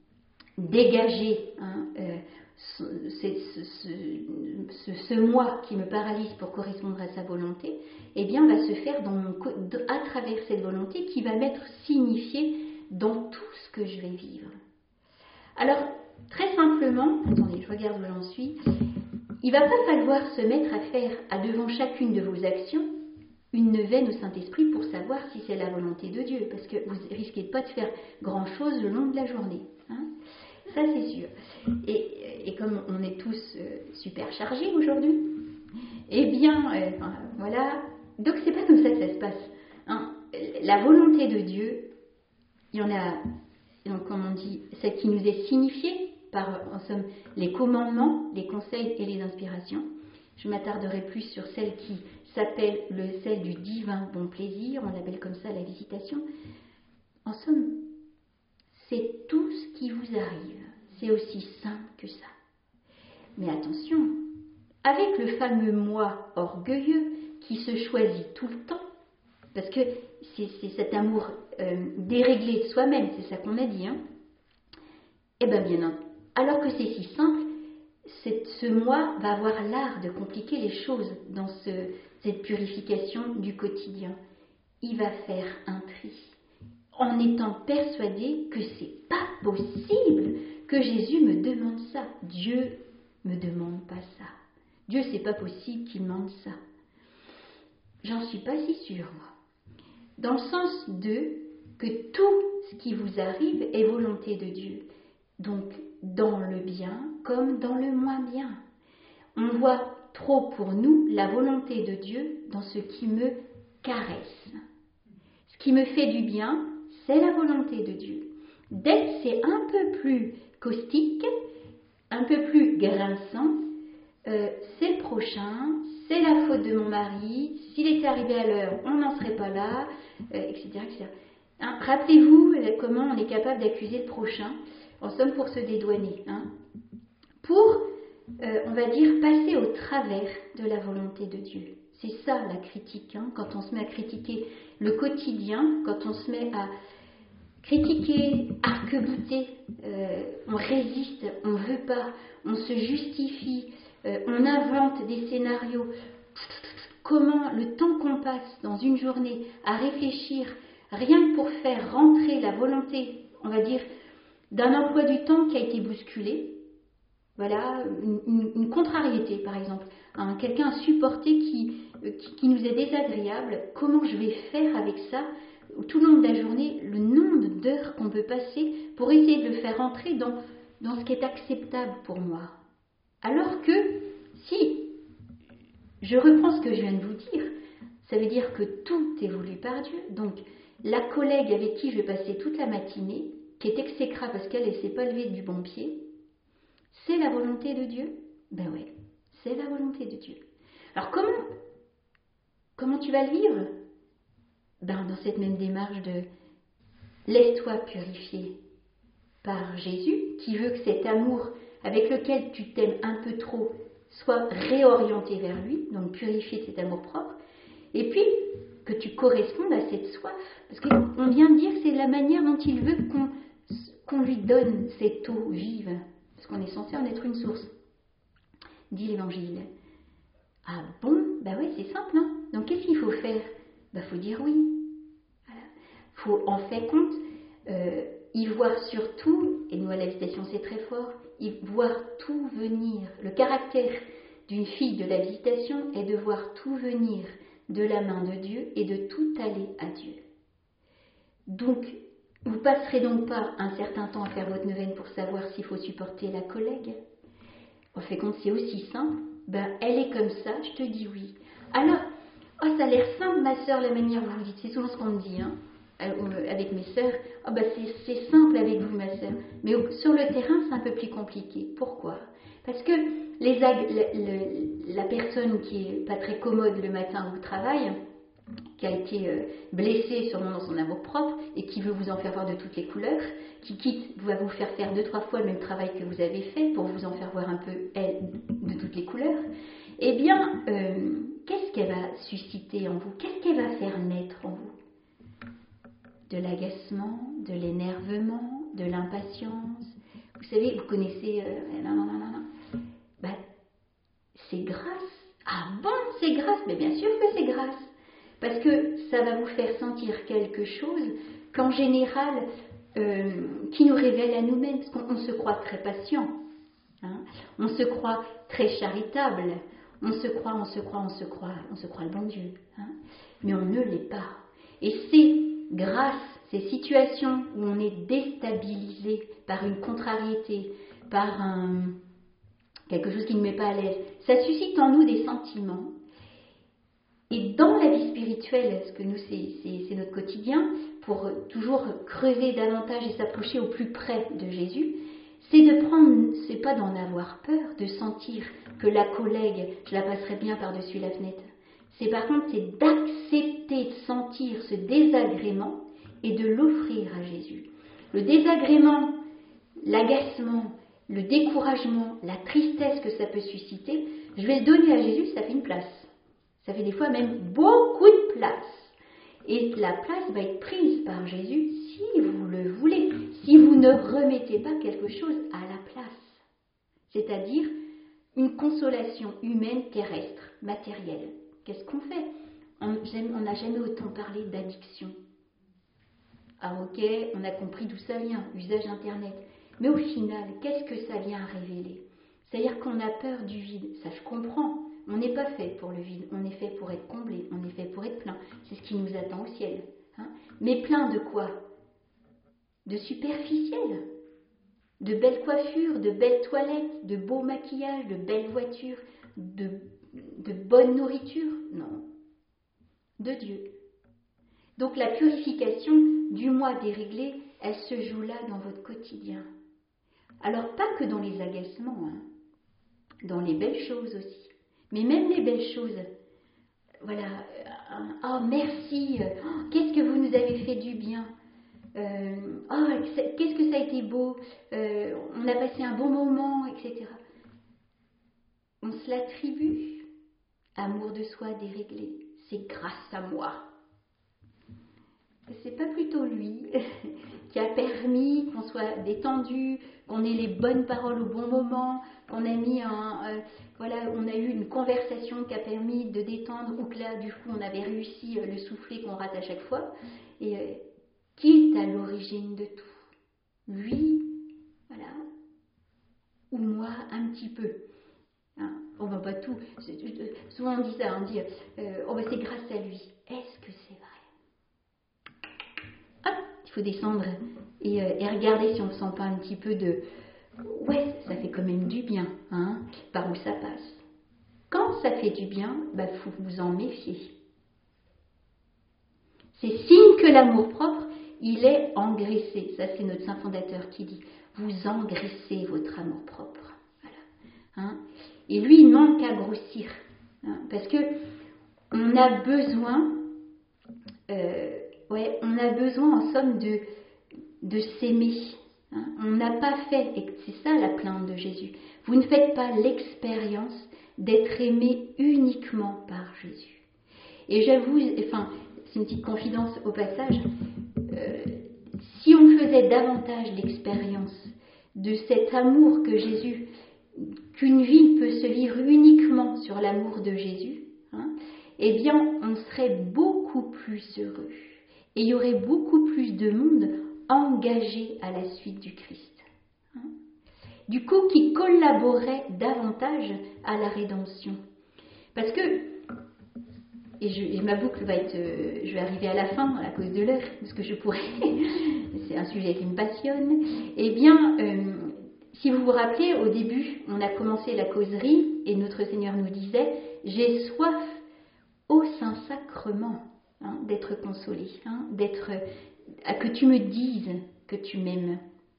dégager hein, euh, Ce, ce, ce, ce moi qui me paralyse pour correspondre à sa volonté, eh bien va se faire dans mon, à travers cette volonté qui va m'être signifiée dans tout ce que je vais vivre. Alors, très simplement, attendez, je regarde où j'en suis, il ne va pas falloir se mettre à faire à devant chacune de vos actions une neuvaine au Saint-Esprit pour savoir si c'est la volonté de Dieu, parce que vous risquez pas de faire grand-chose le long de la journée. Hein. Ça, c'est sûr. Et, et comme on est tous euh, super chargés aujourd'hui, eh bien, euh, voilà. Donc, c'est pas comme ça que ça se passe. Hein. La volonté de Dieu, il y en a, donc, comme on dit, celle qui nous est signifiée par, en somme, les commandements, les conseils et les inspirations. Je m'attarderai plus sur celle qui s'appelle le celle du divin bon plaisir. On l'appelle comme ça la visitation. En somme, c'est tout ce qui vous arrive. C'est aussi simple que ça. Mais attention, avec le fameux moi orgueilleux qui se choisit tout le temps, parce que c'est, c'est cet amour euh, déréglé de soi-même, c'est ça qu'on a dit, hein, eh bien bien, alors que c'est si simple, cette, ce moi va avoir l'art de compliquer les choses dans ce, cette purification du quotidien. Il va faire un tri, en étant persuadé que c'est pas possible que Jésus me demande ça. Dieu me demande pas ça. Dieu, c'est pas possible qu'il demande ça. J'en suis pas si sûre, moi. Dans le sens de que tout ce qui vous arrive est volonté de Dieu. Donc, dans le bien comme dans le moins bien. On voit trop pour nous la volonté de Dieu dans ce qui me caresse. Ce qui me fait du bien, c'est la volonté de Dieu. Dès que c'est un peu plus caustique, un peu plus grinçant, euh, c'est le prochain, c'est la faute de mon mari, s'il était arrivé à l'heure, on n'en serait pas là, euh, et cetera et cetera. Hein, rappelez-vous comment on est capable d'accuser le prochain, en somme pour se dédouaner, hein, pour, euh, on va dire, passer au travers de la volonté de Dieu. C'est ça la critique, hein, quand on se met à critiquer le quotidien, quand on se met à critiquer, arc-bouter, euh, on résiste, on ne veut pas, on se justifie, euh, on invente des scénarios. Comment le temps qu'on passe dans une journée à réfléchir, rien que pour faire rentrer la volonté, on va dire, d'un emploi du temps qui a été bousculé, voilà, une, une, une contrariété par exemple. hein, quelqu'un à supporter qui, qui, qui nous est désagréable, comment je vais faire avec ça tout le long de la journée, le nombre d'heures qu'on peut passer pour essayer de le faire entrer dans, dans ce qui est acceptable pour moi. Alors que si je reprends ce que je viens de vous dire, ça veut dire que tout est voulu par Dieu. Donc la collègue avec qui je vais passer toute la matinée, qui est exécrable parce qu'elle ne s'est pas levée du bon pied, c'est la volonté de Dieu? Ben oui, c'est la volonté de Dieu. Alors comment, comment tu vas le vivre? Ben dans cette même démarche de laisse-toi purifier par Jésus, qui veut que cet amour avec lequel tu t'aimes un peu trop soit réorienté vers lui, donc purifier de cet amour propre, et puis que tu correspondes à cette soif. Parce qu'on vient de dire que c'est la manière dont il veut qu'on, qu'on lui donne cette eau vive, parce qu'on est censé en être une source, dit l'Évangile. Ah bon? Ben oui, c'est simple, hein. Donc qu'est-ce qu'il faut faire? Ben faut dire oui. Voilà. Faut en fait compte, euh, y voir surtout, et nous à la visitation c'est très fort, y voir tout venir. Le caractère d'une fille de la visitation est de voir tout venir de la main de Dieu et de tout aller à Dieu. Donc, vous passerez donc pas un certain temps à faire votre neuvaine pour savoir s'il faut supporter la collègue. En fait, quand c'est aussi simple, ben elle est comme ça, je te dis oui. Alors, oh, ça a l'air simple, ma sœur, la manière dont vous dites, c'est souvent ce qu'on me dit, hein, avec mes sœurs. Oh, ben c'est, c'est simple avec vous, ma sœur. Mais au, sur le terrain, c'est un peu plus compliqué. Pourquoi? Parce que les, la, la, la personne qui est pas très commode le matin au travail, qui a été euh, blessée sûrement dans son amour-propre et qui veut vous en faire voir de toutes les couleurs, qui quitte va vous faire faire deux, trois fois le même travail que vous avez fait pour vous en faire voir un peu, elle, de toutes les couleurs, eh bien, euh, qu'est-ce qu'elle va susciter en vous? Qu'est-ce qu'elle va faire naître en vous? De l'agacement, de l'énervement, de l'impatience. Vous savez, vous connaissez... Euh, non, non, non, non, non. Ben, c'est grâce. Ah bon, c'est grâce? Mais bien sûr que c'est grâce. Parce que ça va vous faire sentir quelque chose qu'en général, euh, qui nous révèle à nous-mêmes, parce qu'on on se croit très patient, hein, on se croit très charitable, on se croit, on se croit, on se croit, on se croit le bon Dieu, hein, mais on ne l'est pas. Et c'est grâce ces situations où on est déstabilisé par une contrariété, par un, quelque chose qui ne met pas à l'aise, ça suscite en nous des sentiments. Et dans la vie spirituelle, ce que nous, c'est, c'est, c'est notre quotidien, pour toujours creuser davantage et s'approcher au plus près de Jésus, c'est de prendre, c'est pas d'en avoir peur, de sentir que la collègue, je la passerai bien par-dessus la fenêtre. C'est par contre, c'est d'accepter de sentir ce désagrément et de l'offrir à Jésus. Le désagrément, l'agacement, le découragement, la tristesse que ça peut susciter, je vais le donner à Jésus, ça fait une place. Ça fait des fois même beaucoup de place. Et la place va être prise par Jésus si vous le voulez, si vous ne remettez pas quelque chose à la place. C'est-à-dire une consolation humaine, terrestre, matérielle. Qu'est-ce qu'on fait? On n'a jamais autant parlé d'addiction. Ah ok, on a compris d'où ça vient, usage Internet. Mais au final, qu'est-ce que ça vient révéler? C'est-à-dire qu'on a peur du vide. Ça, je comprends. On n'est pas fait pour le vide, on est fait pour être comblé, on est fait pour être plein. C'est ce qui nous attend au ciel. Hein, mais plein de quoi? De superficiel, de belles coiffures, de belles toilettes, de beaux maquillages, de belles voitures, de, de bonne nourriture? Non, de Dieu. Donc la purification du moi déréglé, elle se joue là dans votre quotidien. Alors pas que dans les agacements, hein, dans les belles choses aussi. Mais même les belles choses, voilà, oh merci, oh, qu'est-ce que vous nous avez fait du bien, euh, oh qu'est-ce que ça a été beau, euh, on a passé un bon moment, et cetera. On se l'attribue, amour de soi déréglé, c'est grâce à moi. C'est pas plutôt lui qui a permis qu'on soit détendu, qu'on ait les bonnes paroles au bon moment, qu'on a mis un, euh, voilà, on a eu une conversation qui a permis de détendre, ou que là, du coup, on avait réussi euh, le soufflet qu'on rate à chaque fois. Et euh, qui est à l'origine de tout? Lui, voilà, ou moi un petit peu. Hein, on ne voit pas tout. Souvent on dit ça, on dit euh, oh, ben c'est grâce à lui. Est-ce que c'est vrai? Ah, il faut descendre et, euh, et regarder si on ne sent pas un petit peu de ouais, ça fait quand même du bien, hein, par où ça passe. Quand ça fait du bien, il bah, faut vous en méfier. C'est signe que l'amour-propre, il est engraissé. Ça, c'est notre saint fondateur qui dit. Vous engraissez votre amour-propre. Voilà. Hein. Et lui, il manque à grossir. Hein, parce que on a besoin, euh, ouais, on a besoin en somme de, de s'aimer. Hein. On n'a pas fait, et c'est ça la plainte de Jésus. Vous ne faites pas l'expérience d'être aimé uniquement par Jésus. Et j'avoue, enfin, c'est une petite confidence au passage, euh, si on faisait davantage l'expérience de cet amour que Jésus, qu'une vie peut se vivre uniquement sur l'amour de Jésus, hein, eh bien, on serait beaucoup plus heureux. Et il y aurait beaucoup plus de monde engagé à la suite du Christ. Hein. Du coup, qui collaborait davantage à la rédemption. Parce que, et, je, et ma boucle va être, euh, je vais arriver à la fin à cause de l'heure, parce que je pourrais, c'est un sujet qui me passionne, eh bien, euh, si vous vous rappelez, au début, on a commencé la causerie, et notre Seigneur nous disait, j'ai soif au Saint-Sacrement, hein, d'être consolé, hein, d'être, à que tu me dises que tu m'aimes.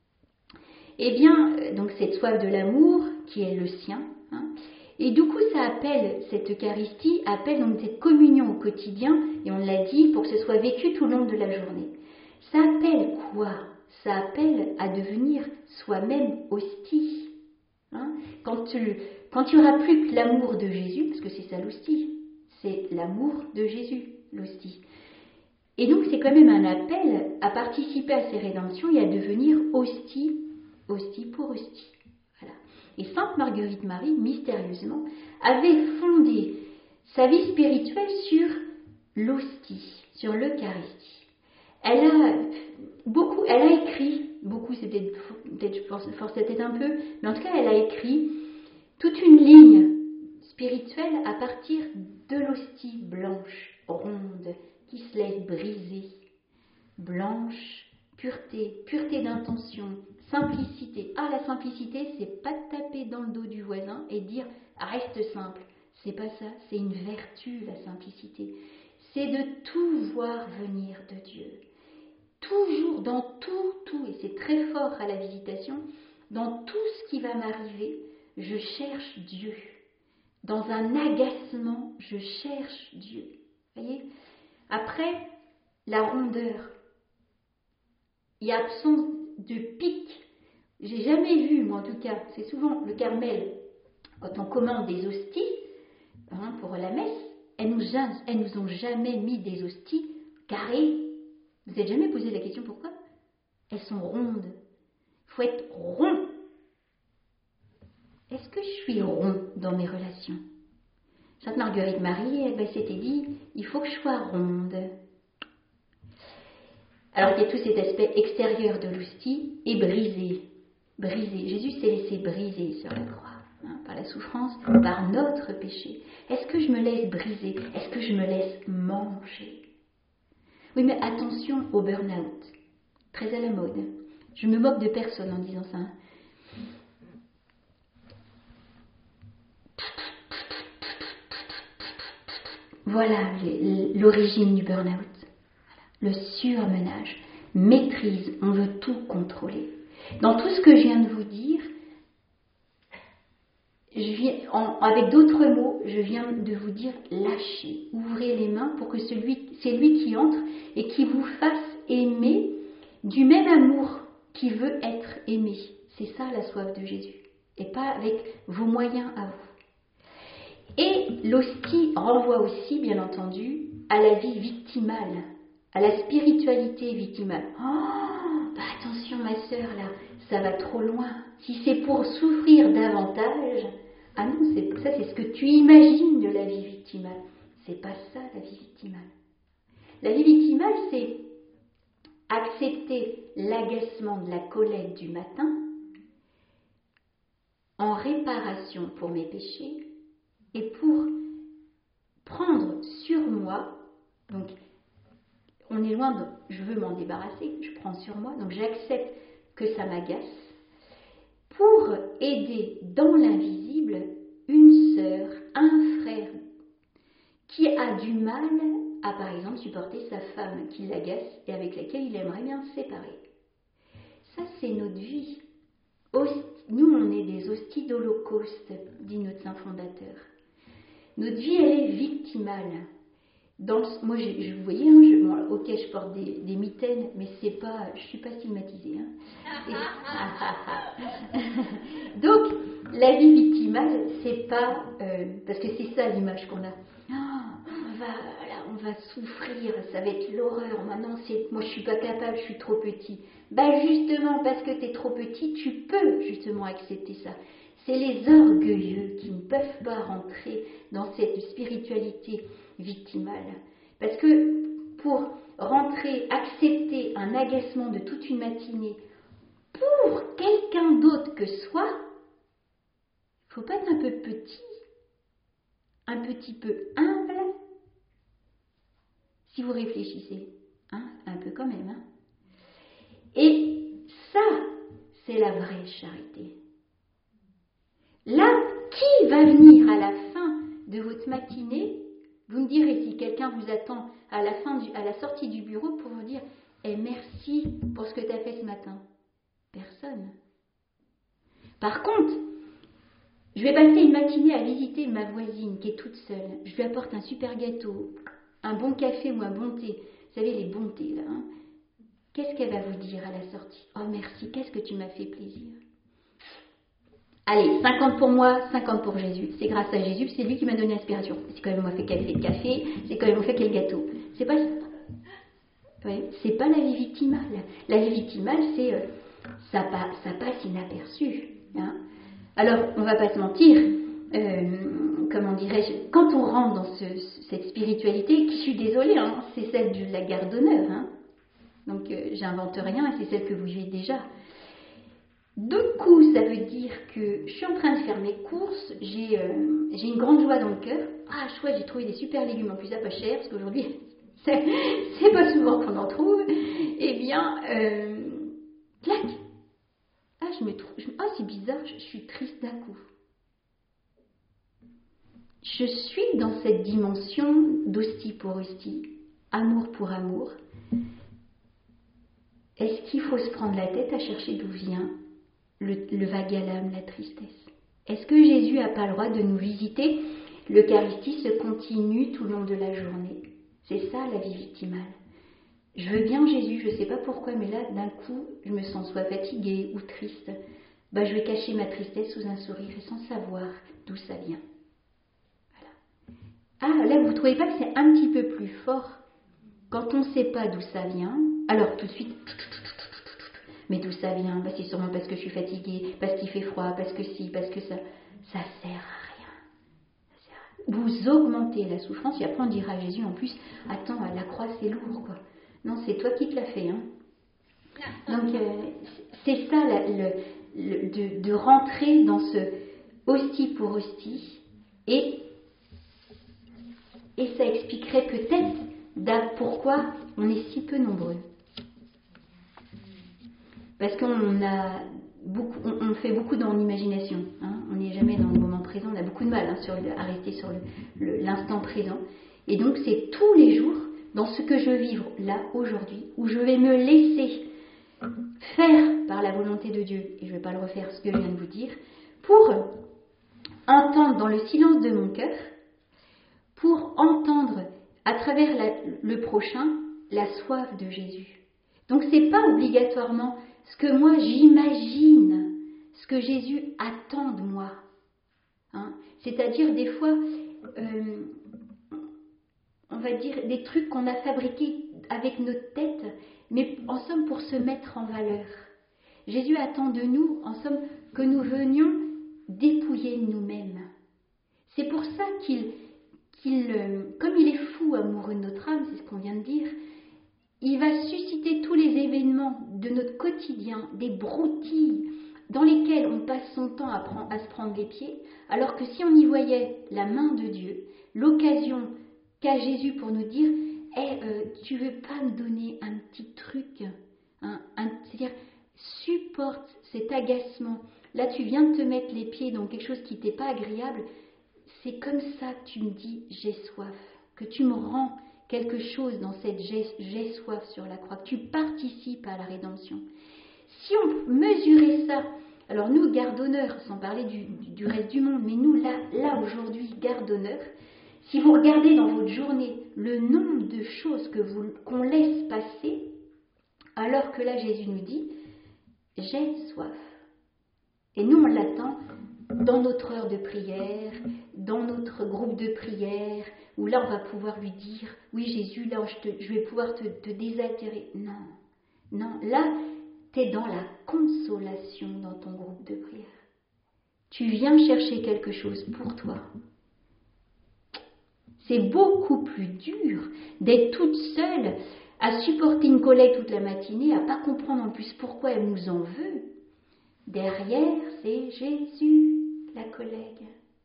Eh bien, donc cette soif de l'amour qui est le sien, hein, et du coup ça appelle, cette Eucharistie appelle donc cette communion au quotidien, et on l'a dit, pour que ce soit vécu tout le long de la journée. Ça appelle quoi? Ça appelle à devenir soi-même hostie. Hein, quand tu quand tu n'auras plus que l'amour de Jésus, parce que c'est ça l'hostie, c'est l'amour de Jésus, l'hostie. Et donc c'est quand même un appel à participer à ces rédemptions et à devenir hostie, hostie pour hostie. Voilà. Et Sainte Marguerite Marie, mystérieusement, avait fondé sa vie spirituelle sur l'hostie, sur l'Eucharistie. Elle a beaucoup, elle a écrit, beaucoup c'est peut-être, peut-être je force, force peut-être un peu, mais en tout cas elle a écrit toute une ligne spirituelle à partir de l'hostie blanche, ronde, qui se laisse briser. Blanche, pureté, pureté d'intention, simplicité. Ah, la simplicité, c'est pas de taper dans le dos du voisin et dire reste simple. C'est pas ça, c'est une vertu, la simplicité. C'est de tout voir venir de Dieu. Toujours, dans tout, tout, et c'est très fort à la visitation, dans tout ce qui va m'arriver, je cherche Dieu. Dans un agacement, je cherche Dieu. Vous voyez ? Après, la rondeur. Il y a absence de pic. J'ai jamais vu, moi en tout cas, c'est souvent le Carmel, quand on commande des hosties, hein, pour la messe, elles nous, elles nous ont jamais mis des hosties carrées. Vous n'avez jamais posé la question pourquoi? Elles sont rondes. Il faut être rond. Est-ce que je suis rond dans mes relations? Sainte Marguerite Marie, elle s'était dit, il faut que je sois ronde. Alors il y a tout cet aspect extérieur de l'hostie et brisé. Brisé. Jésus s'est laissé briser sur la croix, hein, par la souffrance, par notre péché. Est-ce que je me laisse briser? Est-ce que je me laisse manger? Oui, mais attention au burn-out. Très à la mode. Je me moque de personne en disant ça. Voilà l'origine du burn-out. Le surmenage, maîtrise, on veut tout contrôler. Dans tout ce que je viens de vous dire, je viens, en, avec d'autres mots, je viens de vous dire lâchez, ouvrez les mains pour que celui, c'est lui qui entre et qui vous fasse aimer du même amour qui veut être aimé. C'est ça la soif de Jésus, et pas avec vos moyens à vous. Et l'hostie renvoie aussi, bien entendu, à la vie victimale, à la spiritualité victimale. Oh, bah attention ma sœur, là, ça va trop loin. Si c'est pour souffrir davantage, ah non, c'est, ça c'est ce que tu imagines de la vie victimale. C'est pas ça la vie victimale. La vie victimale, c'est accepter l'agacement de la colère du matin en réparation pour mes péchés et pour prendre sur moi, donc on est loin de je veux m'en débarrasser, je prends sur moi, donc j'accepte que ça m'agace, pour aider dans l'invisible une sœur, un frère qui a du mal à par exemple supporter sa femme qui l'agace et avec laquelle il aimerait bien se séparer. Ça c'est notre vie. Nous on est des hosties d'Holocauste, dit notre saint fondateur. Notre vie elle est victimale. Dans le, moi, je, je, vous voyez, hein, je, bon, ok, je porte des, des mitaines, mais c'est pas, je suis pas stigmatisée. Hein. Et, donc, la vie victimale, c'est pas, euh, parce que c'est ça l'image qu'on a. Oh, on va, voilà, on va souffrir, ça va être l'horreur. Maintenant, c'est, moi, je suis pas capable, je suis trop petit. Bah justement, parce que tu es trop petit, tu peux justement accepter ça. C'est les orgueilleux qui ne peuvent pas rentrer dans cette spiritualité victimale. Parce que pour rentrer, accepter un agacement de toute une matinée pour quelqu'un d'autre que soi, il ne faut pas être un peu petit, un petit peu humble, si vous réfléchissez, hein, un peu quand même. Hein. Et ça, c'est la vraie charité. Là, qui va venir à la fin de votre matinée? Vous me direz si quelqu'un vous attend à la, fin du, à la sortie du bureau pour vous dire eh, « merci pour ce que tu as fait ce matin ». Personne. Par contre, je vais passer une matinée à visiter ma voisine qui est toute seule. Je lui apporte un super gâteau, un bon café ou un bon thé. Vous savez, les bons thés là. Hein. Qu'est-ce qu'elle va vous dire à la sortie? « Oh merci, qu'est-ce que tu m'as fait plaisir ». Allez, cinquante pour moi, cinquante pour Jésus. C'est grâce à Jésus, c'est lui qui m'a donné l'inspiration. C'est quand même moi fait qu'elle fait le café, c'est quand même moi fait quel gâteau. C'est pas ça. Ouais, c'est pas la vie victimale. La vie victimale, c'est euh, ça, passe, ça passe inaperçu. Hein. Alors, on va pas se mentir. Euh, comment dirais-je, quand on rentre dans ce, cette spiritualité, qui je suis désolée, hein, c'est celle de la garde d'honneur. Hein. Donc, euh, j'invente rien, c'est celle que vous vivez déjà. Du coup, ça veut dire que je suis en train de faire mes courses, j'ai, euh, j'ai une grande joie dans le cœur. Ah, chouette, j'ai trouvé des super légumes en plus à pas cher, parce qu'aujourd'hui, c'est, c'est pas souvent qu'on en trouve. Eh bien, euh, clac. Ah, je me trouve, je, ah, c'est bizarre, je, je suis triste d'un coup. Je suis dans cette dimension d'hostie pour hostie, amour pour amour. Est-ce qu'il faut se prendre la tête à chercher d'où vient le, le vague à l'âme, la tristesse? Est-ce que Jésus n'a pas le droit de nous visiter? L'Eucharistie se continue tout le long de la journée. C'est ça la vie victimale. Je veux bien Jésus, je ne sais pas pourquoi, mais là, d'un coup, je me sens soit fatiguée ou triste. Bah, je vais cacher ma tristesse sous un sourire et sans savoir d'où ça vient. Voilà. Ah, là, vous ne trouvez pas que c'est un petit peu plus fort quand on ne sait pas d'où ça vient? Alors, tout de suite, mais d'où ça vient? Bah, c'est sûrement parce que je suis fatiguée, parce qu'il fait froid, parce que si, parce que ça. Ça sert à rien. Ça sert à rien. Vous augmentez la souffrance et après on dira à Jésus en plus, attends, la croix c'est lourd, quoi. Non, c'est toi qui te l'as fait. Hein. Donc, euh, c'est ça, la, le, le, de, de rentrer dans ce hostie pour hostie. Et, et ça expliquerait peut-être pourquoi on est si peu nombreux. Parce qu'on a beaucoup, on, on fait beaucoup dans l'imagination. Hein. On n'est jamais dans le moment présent. On a beaucoup de mal hein, sur le, à rester sur le, le, l'instant présent. Et donc, c'est tous les jours dans ce que je veux vivre là, aujourd'hui, où je vais me laisser faire par la volonté de Dieu, et je ne vais pas le refaire ce que je viens de vous dire, pour entendre dans le silence de mon cœur, pour entendre à travers la, le prochain la soif de Jésus. Donc c'est pas obligatoirement ce que moi j'imagine, ce que Jésus attend de moi. Hein. C'est-à-dire des fois, euh, on va dire des trucs qu'on a fabriqués avec notre tête, mais en somme pour se mettre en valeur. Jésus attend de nous, en somme, que nous venions dépouiller nous-mêmes. C'est pour ça qu'il, qu'il, comme il est fou amoureux de notre âme, c'est ce qu'on vient de dire, il va susciter tous les événements de notre quotidien, des broutilles, dans lesquels on passe son temps à, prendre, à se prendre les pieds, alors que si on y voyait la main de Dieu, l'occasion qu'a Jésus pour nous dire hey, euh, tu veux pas me donner un petit truc, hein, un, c'est-à-dire supporte cet agacement. Là, tu viens de te mettre les pieds dans quelque chose qui t'est pas agréable. C'est comme ça que tu me dis j'ai soif, que tu me rends quelque chose dans cette j'ai, j'ai soif sur la croix, que tu participes à la rédemption. Si on mesurait ça, alors nous, garde d'honneur, sans parler du, du reste du monde, mais nous, là, là aujourd'hui, garde d'honneur, si vous regardez dans votre journée le nombre de choses que vous, qu'on laisse passer, alors que là, Jésus nous dit, j'ai soif. Et nous, on l'attend dans notre heure de prière, dans notre groupe de prière, où là, on va pouvoir lui dire, oui, Jésus, là, je, te, je vais pouvoir te, te désaltérer. Non, non, là, tu es dans la consolation dans ton groupe de prière. Tu viens chercher quelque chose pour toi. C'est beaucoup plus dur d'être toute seule à supporter une collègue toute la matinée, à ne pas comprendre en plus pourquoi elle nous en veut. Derrière, c'est Jésus, la collègue.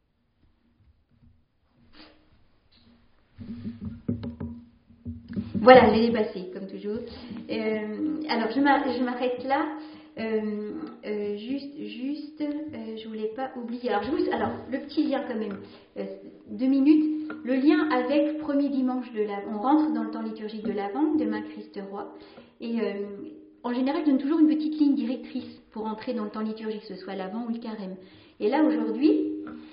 Voilà, je l'ai dépassé, comme toujours. Euh, alors, je m'arrête là. Euh, euh, juste, juste, euh, je voulais pas oublier. Alors, je vous, alors, le petit lien quand même, euh, deux minutes. Le lien avec premier dimanche de l'Avent. On rentre dans le temps liturgique de l'Avent, demain Christ roi. Et euh, en général, je donne toujours une petite ligne directrice pour entrer dans le temps liturgique, que ce soit l'Avent ou le Carême. Et là, aujourd'hui,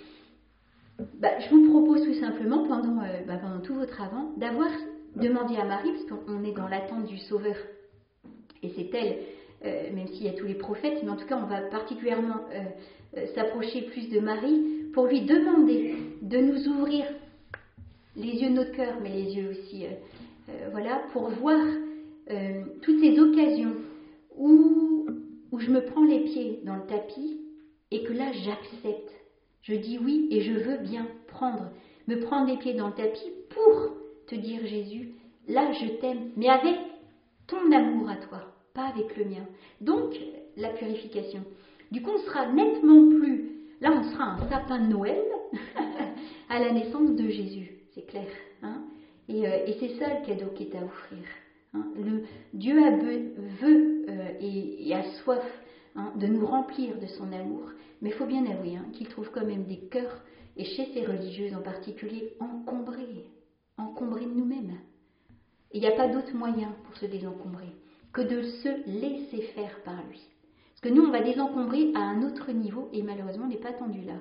bah, je vous propose tout simplement, pendant, euh, bah, pendant tout votre Avent, d'avoir demandé à Marie, parce qu'on est dans l'attente du Sauveur, et c'est elle, euh, même s'il y a tous les prophètes, mais en tout cas, on va particulièrement euh, euh, s'approcher plus de Marie, pour lui demander de nous ouvrir les yeux de notre cœur, mais les yeux aussi, euh, euh, voilà, pour voir euh, toutes ces occasions où, où je me prends les pieds dans le tapis et que là j'accepte. Je dis oui et je veux bien prendre, me prendre les pieds dans le tapis pour te dire Jésus, là je t'aime, mais avec ton amour à toi, pas avec le mien. Donc la purification. Du coup on sera nettement plus, là on sera un sapin de Noël à la naissance de Jésus. C'est clair. Hein, et, euh, et c'est ça le cadeau qui est à offrir. Hein. Le, Dieu a be, veut euh, et, et a soif hein, de nous remplir de son amour. Mais il faut bien avouer hein, qu'il trouve quand même des cœurs, et chez ces religieuses en particulier, encombrés. Encombrés de nous-mêmes. Il n'y a pas d'autre moyen pour se désencombrer que de se laisser faire par lui. Parce que nous, on va désencombrer à un autre niveau et malheureusement, on n'est pas attendu là.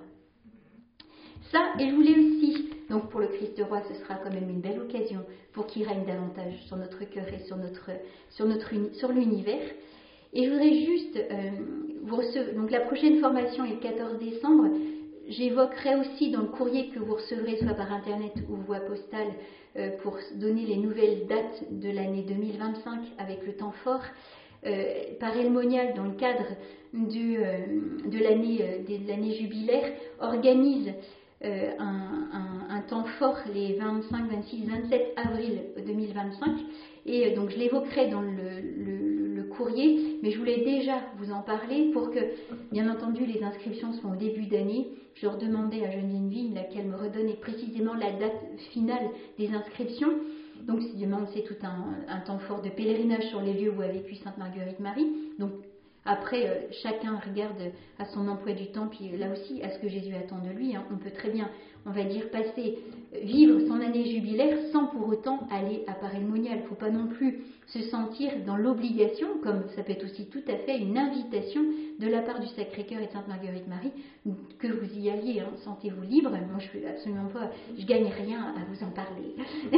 Ça, et je voulais aussi, donc pour le Christ roi, ce sera quand même une belle occasion pour qu'il règne davantage sur notre cœur et sur, notre, sur, notre, sur l'univers. Et je voudrais juste, euh, vous recevoir, donc la prochaine formation est le quatorze décembre, j'évoquerai aussi dans le courrier que vous recevrez, soit par internet ou voie postale, euh, pour donner les nouvelles dates de l'année deux mille vingt-cinq avec le temps fort, euh, par El Monial, dans le cadre du, euh, de, l'année, euh, de l'année jubilaire, organise Euh, un, un, un temps fort les vingt-cinq, vingt-six, vingt-sept avril deux mille vingt-cinq et euh, donc je l'évoquerai dans le, le, le courrier, mais je voulais déjà vous en parler pour que, bien entendu, les inscriptions sont au début d'année. Je leur demandais à Geneviève Ville qu'elle me redonnait précisément la date finale des inscriptions. Donc c'est tout un, un temps fort de pèlerinage sur les lieux où a vécu Sainte Marguerite Marie. Donc après, euh, chacun regarde à son emploi du temps, puis là aussi, à ce que Jésus attend de lui. Hein. On peut très bien, on va dire, passer, vivre son année jubilaire sans pour autant aller à Paray-le-Monial. Il ne faut pas non plus se sentir dans l'obligation, comme ça peut être aussi tout à fait une invitation de la part du Sacré-Cœur et de Sainte Marguerite Marie, que vous y alliez, hein. Sentez-vous libre. Moi, je ne fais absolument pas, je gagne rien à vous en parler.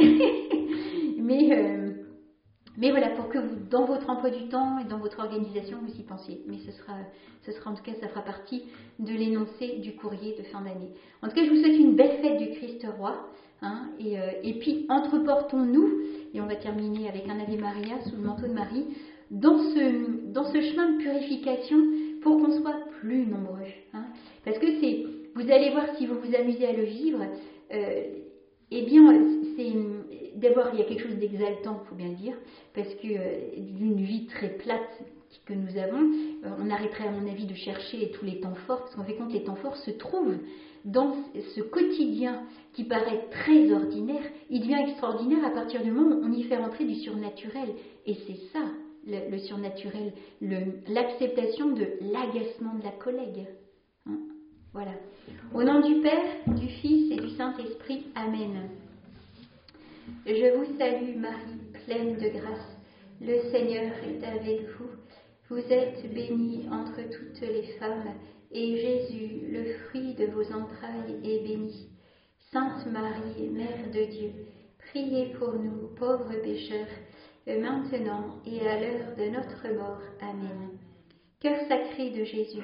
Mais... Euh, Mais voilà, pour que vous, dans votre emploi du temps et dans votre organisation, vous y pensiez. Mais ce sera, ce sera en tout cas, ça fera partie de l'énoncé du courrier de fin d'année. En tout cas, je vous souhaite une belle fête du Christ roi. Hein, et, euh, et puis, entreportons-nous, et on va terminer avec un Ave Maria sous le manteau de Marie, dans ce, dans ce chemin de purification pour qu'on soit plus nombreux. Hein. Parce que c'est, vous allez voir si vous vous amusez à le vivre, euh, eh bien, c'est... d'abord, il y a quelque chose d'exaltant, il faut bien le dire, parce que euh, d'une vie très plate que nous avons, euh, on arrêterait à mon avis de chercher tous les temps forts, parce qu'en fait, compte, les temps forts se trouvent dans ce quotidien qui paraît très ordinaire. Il devient extraordinaire à partir du moment où on y fait rentrer du surnaturel. Et c'est ça, le, le surnaturel, le, l'acceptation de l'agacement de la collègue. Hein, voilà. Au nom du Père, du Fils et du Saint-Esprit. Amen. Je vous salue Marie, pleine de grâce. Le Seigneur est avec vous. Vous êtes bénie entre toutes les femmes, et Jésus, le fruit de vos entrailles, est béni. Sainte Marie, Mère de Dieu, priez pour nous, pauvres pécheurs, maintenant et à l'heure de notre mort. Amen. Cœur sacré de Jésus,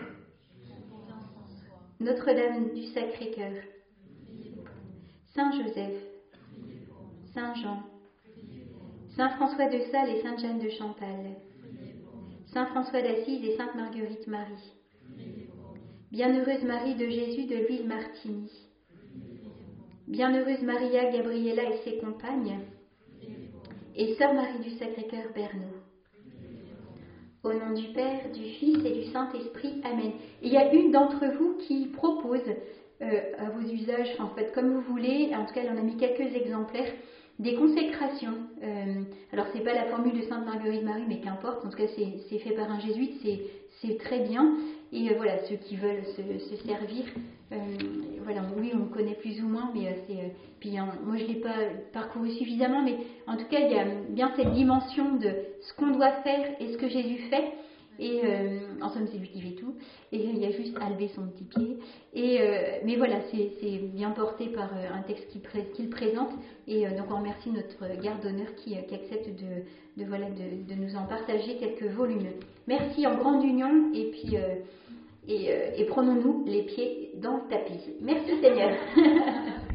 Notre-Dame du Sacré-Cœur, Saint Joseph, Saint Jean, Saint François de Sales et Sainte Jeanne de Chantal, Saint François d'Assise et Sainte Marguerite Marie, Bienheureuse Marie de Jésus de l'Huile Martini, Bienheureuse Maria Gabriella et ses compagnes, et Sœur Marie du Sacré-Cœur Bernaud. Au nom du Père, du Fils et du Saint-Esprit. Amen. Et il y a une d'entre vous qui propose euh, à vos usages, en fait, comme vous voulez, en tout cas elle en a mis quelques exemplaires, des consécrations. Euh, alors c'est pas la formule de Sainte Marguerite Marie, mais qu'importe, en tout cas c'est, c'est fait par un jésuite, c'est, c'est très bien. Et euh, voilà, ceux qui veulent se, se servir, euh, voilà, oui, on connaît plus ou moins, mais euh, c'est, euh, puis hein, moi je l'ai pas parcouru suffisamment, mais en tout cas il y a bien cette dimension de ce qu'on doit faire et ce que Jésus fait. Et euh, en somme, c'est lui qui fait tout. Et il y a juste à lever son petit pied. Et, euh, mais voilà, c'est, c'est bien porté par euh, un texte qu'il, pré- qu'il présente. Et euh, donc on remercie notre garde d'honneur qui, euh, qui accepte de, de, voilà, de, de nous en partager quelques volumes. Merci en grande union. Et puis euh, et, euh, et prenons-nous les pieds dans le tapis. Merci Seigneur.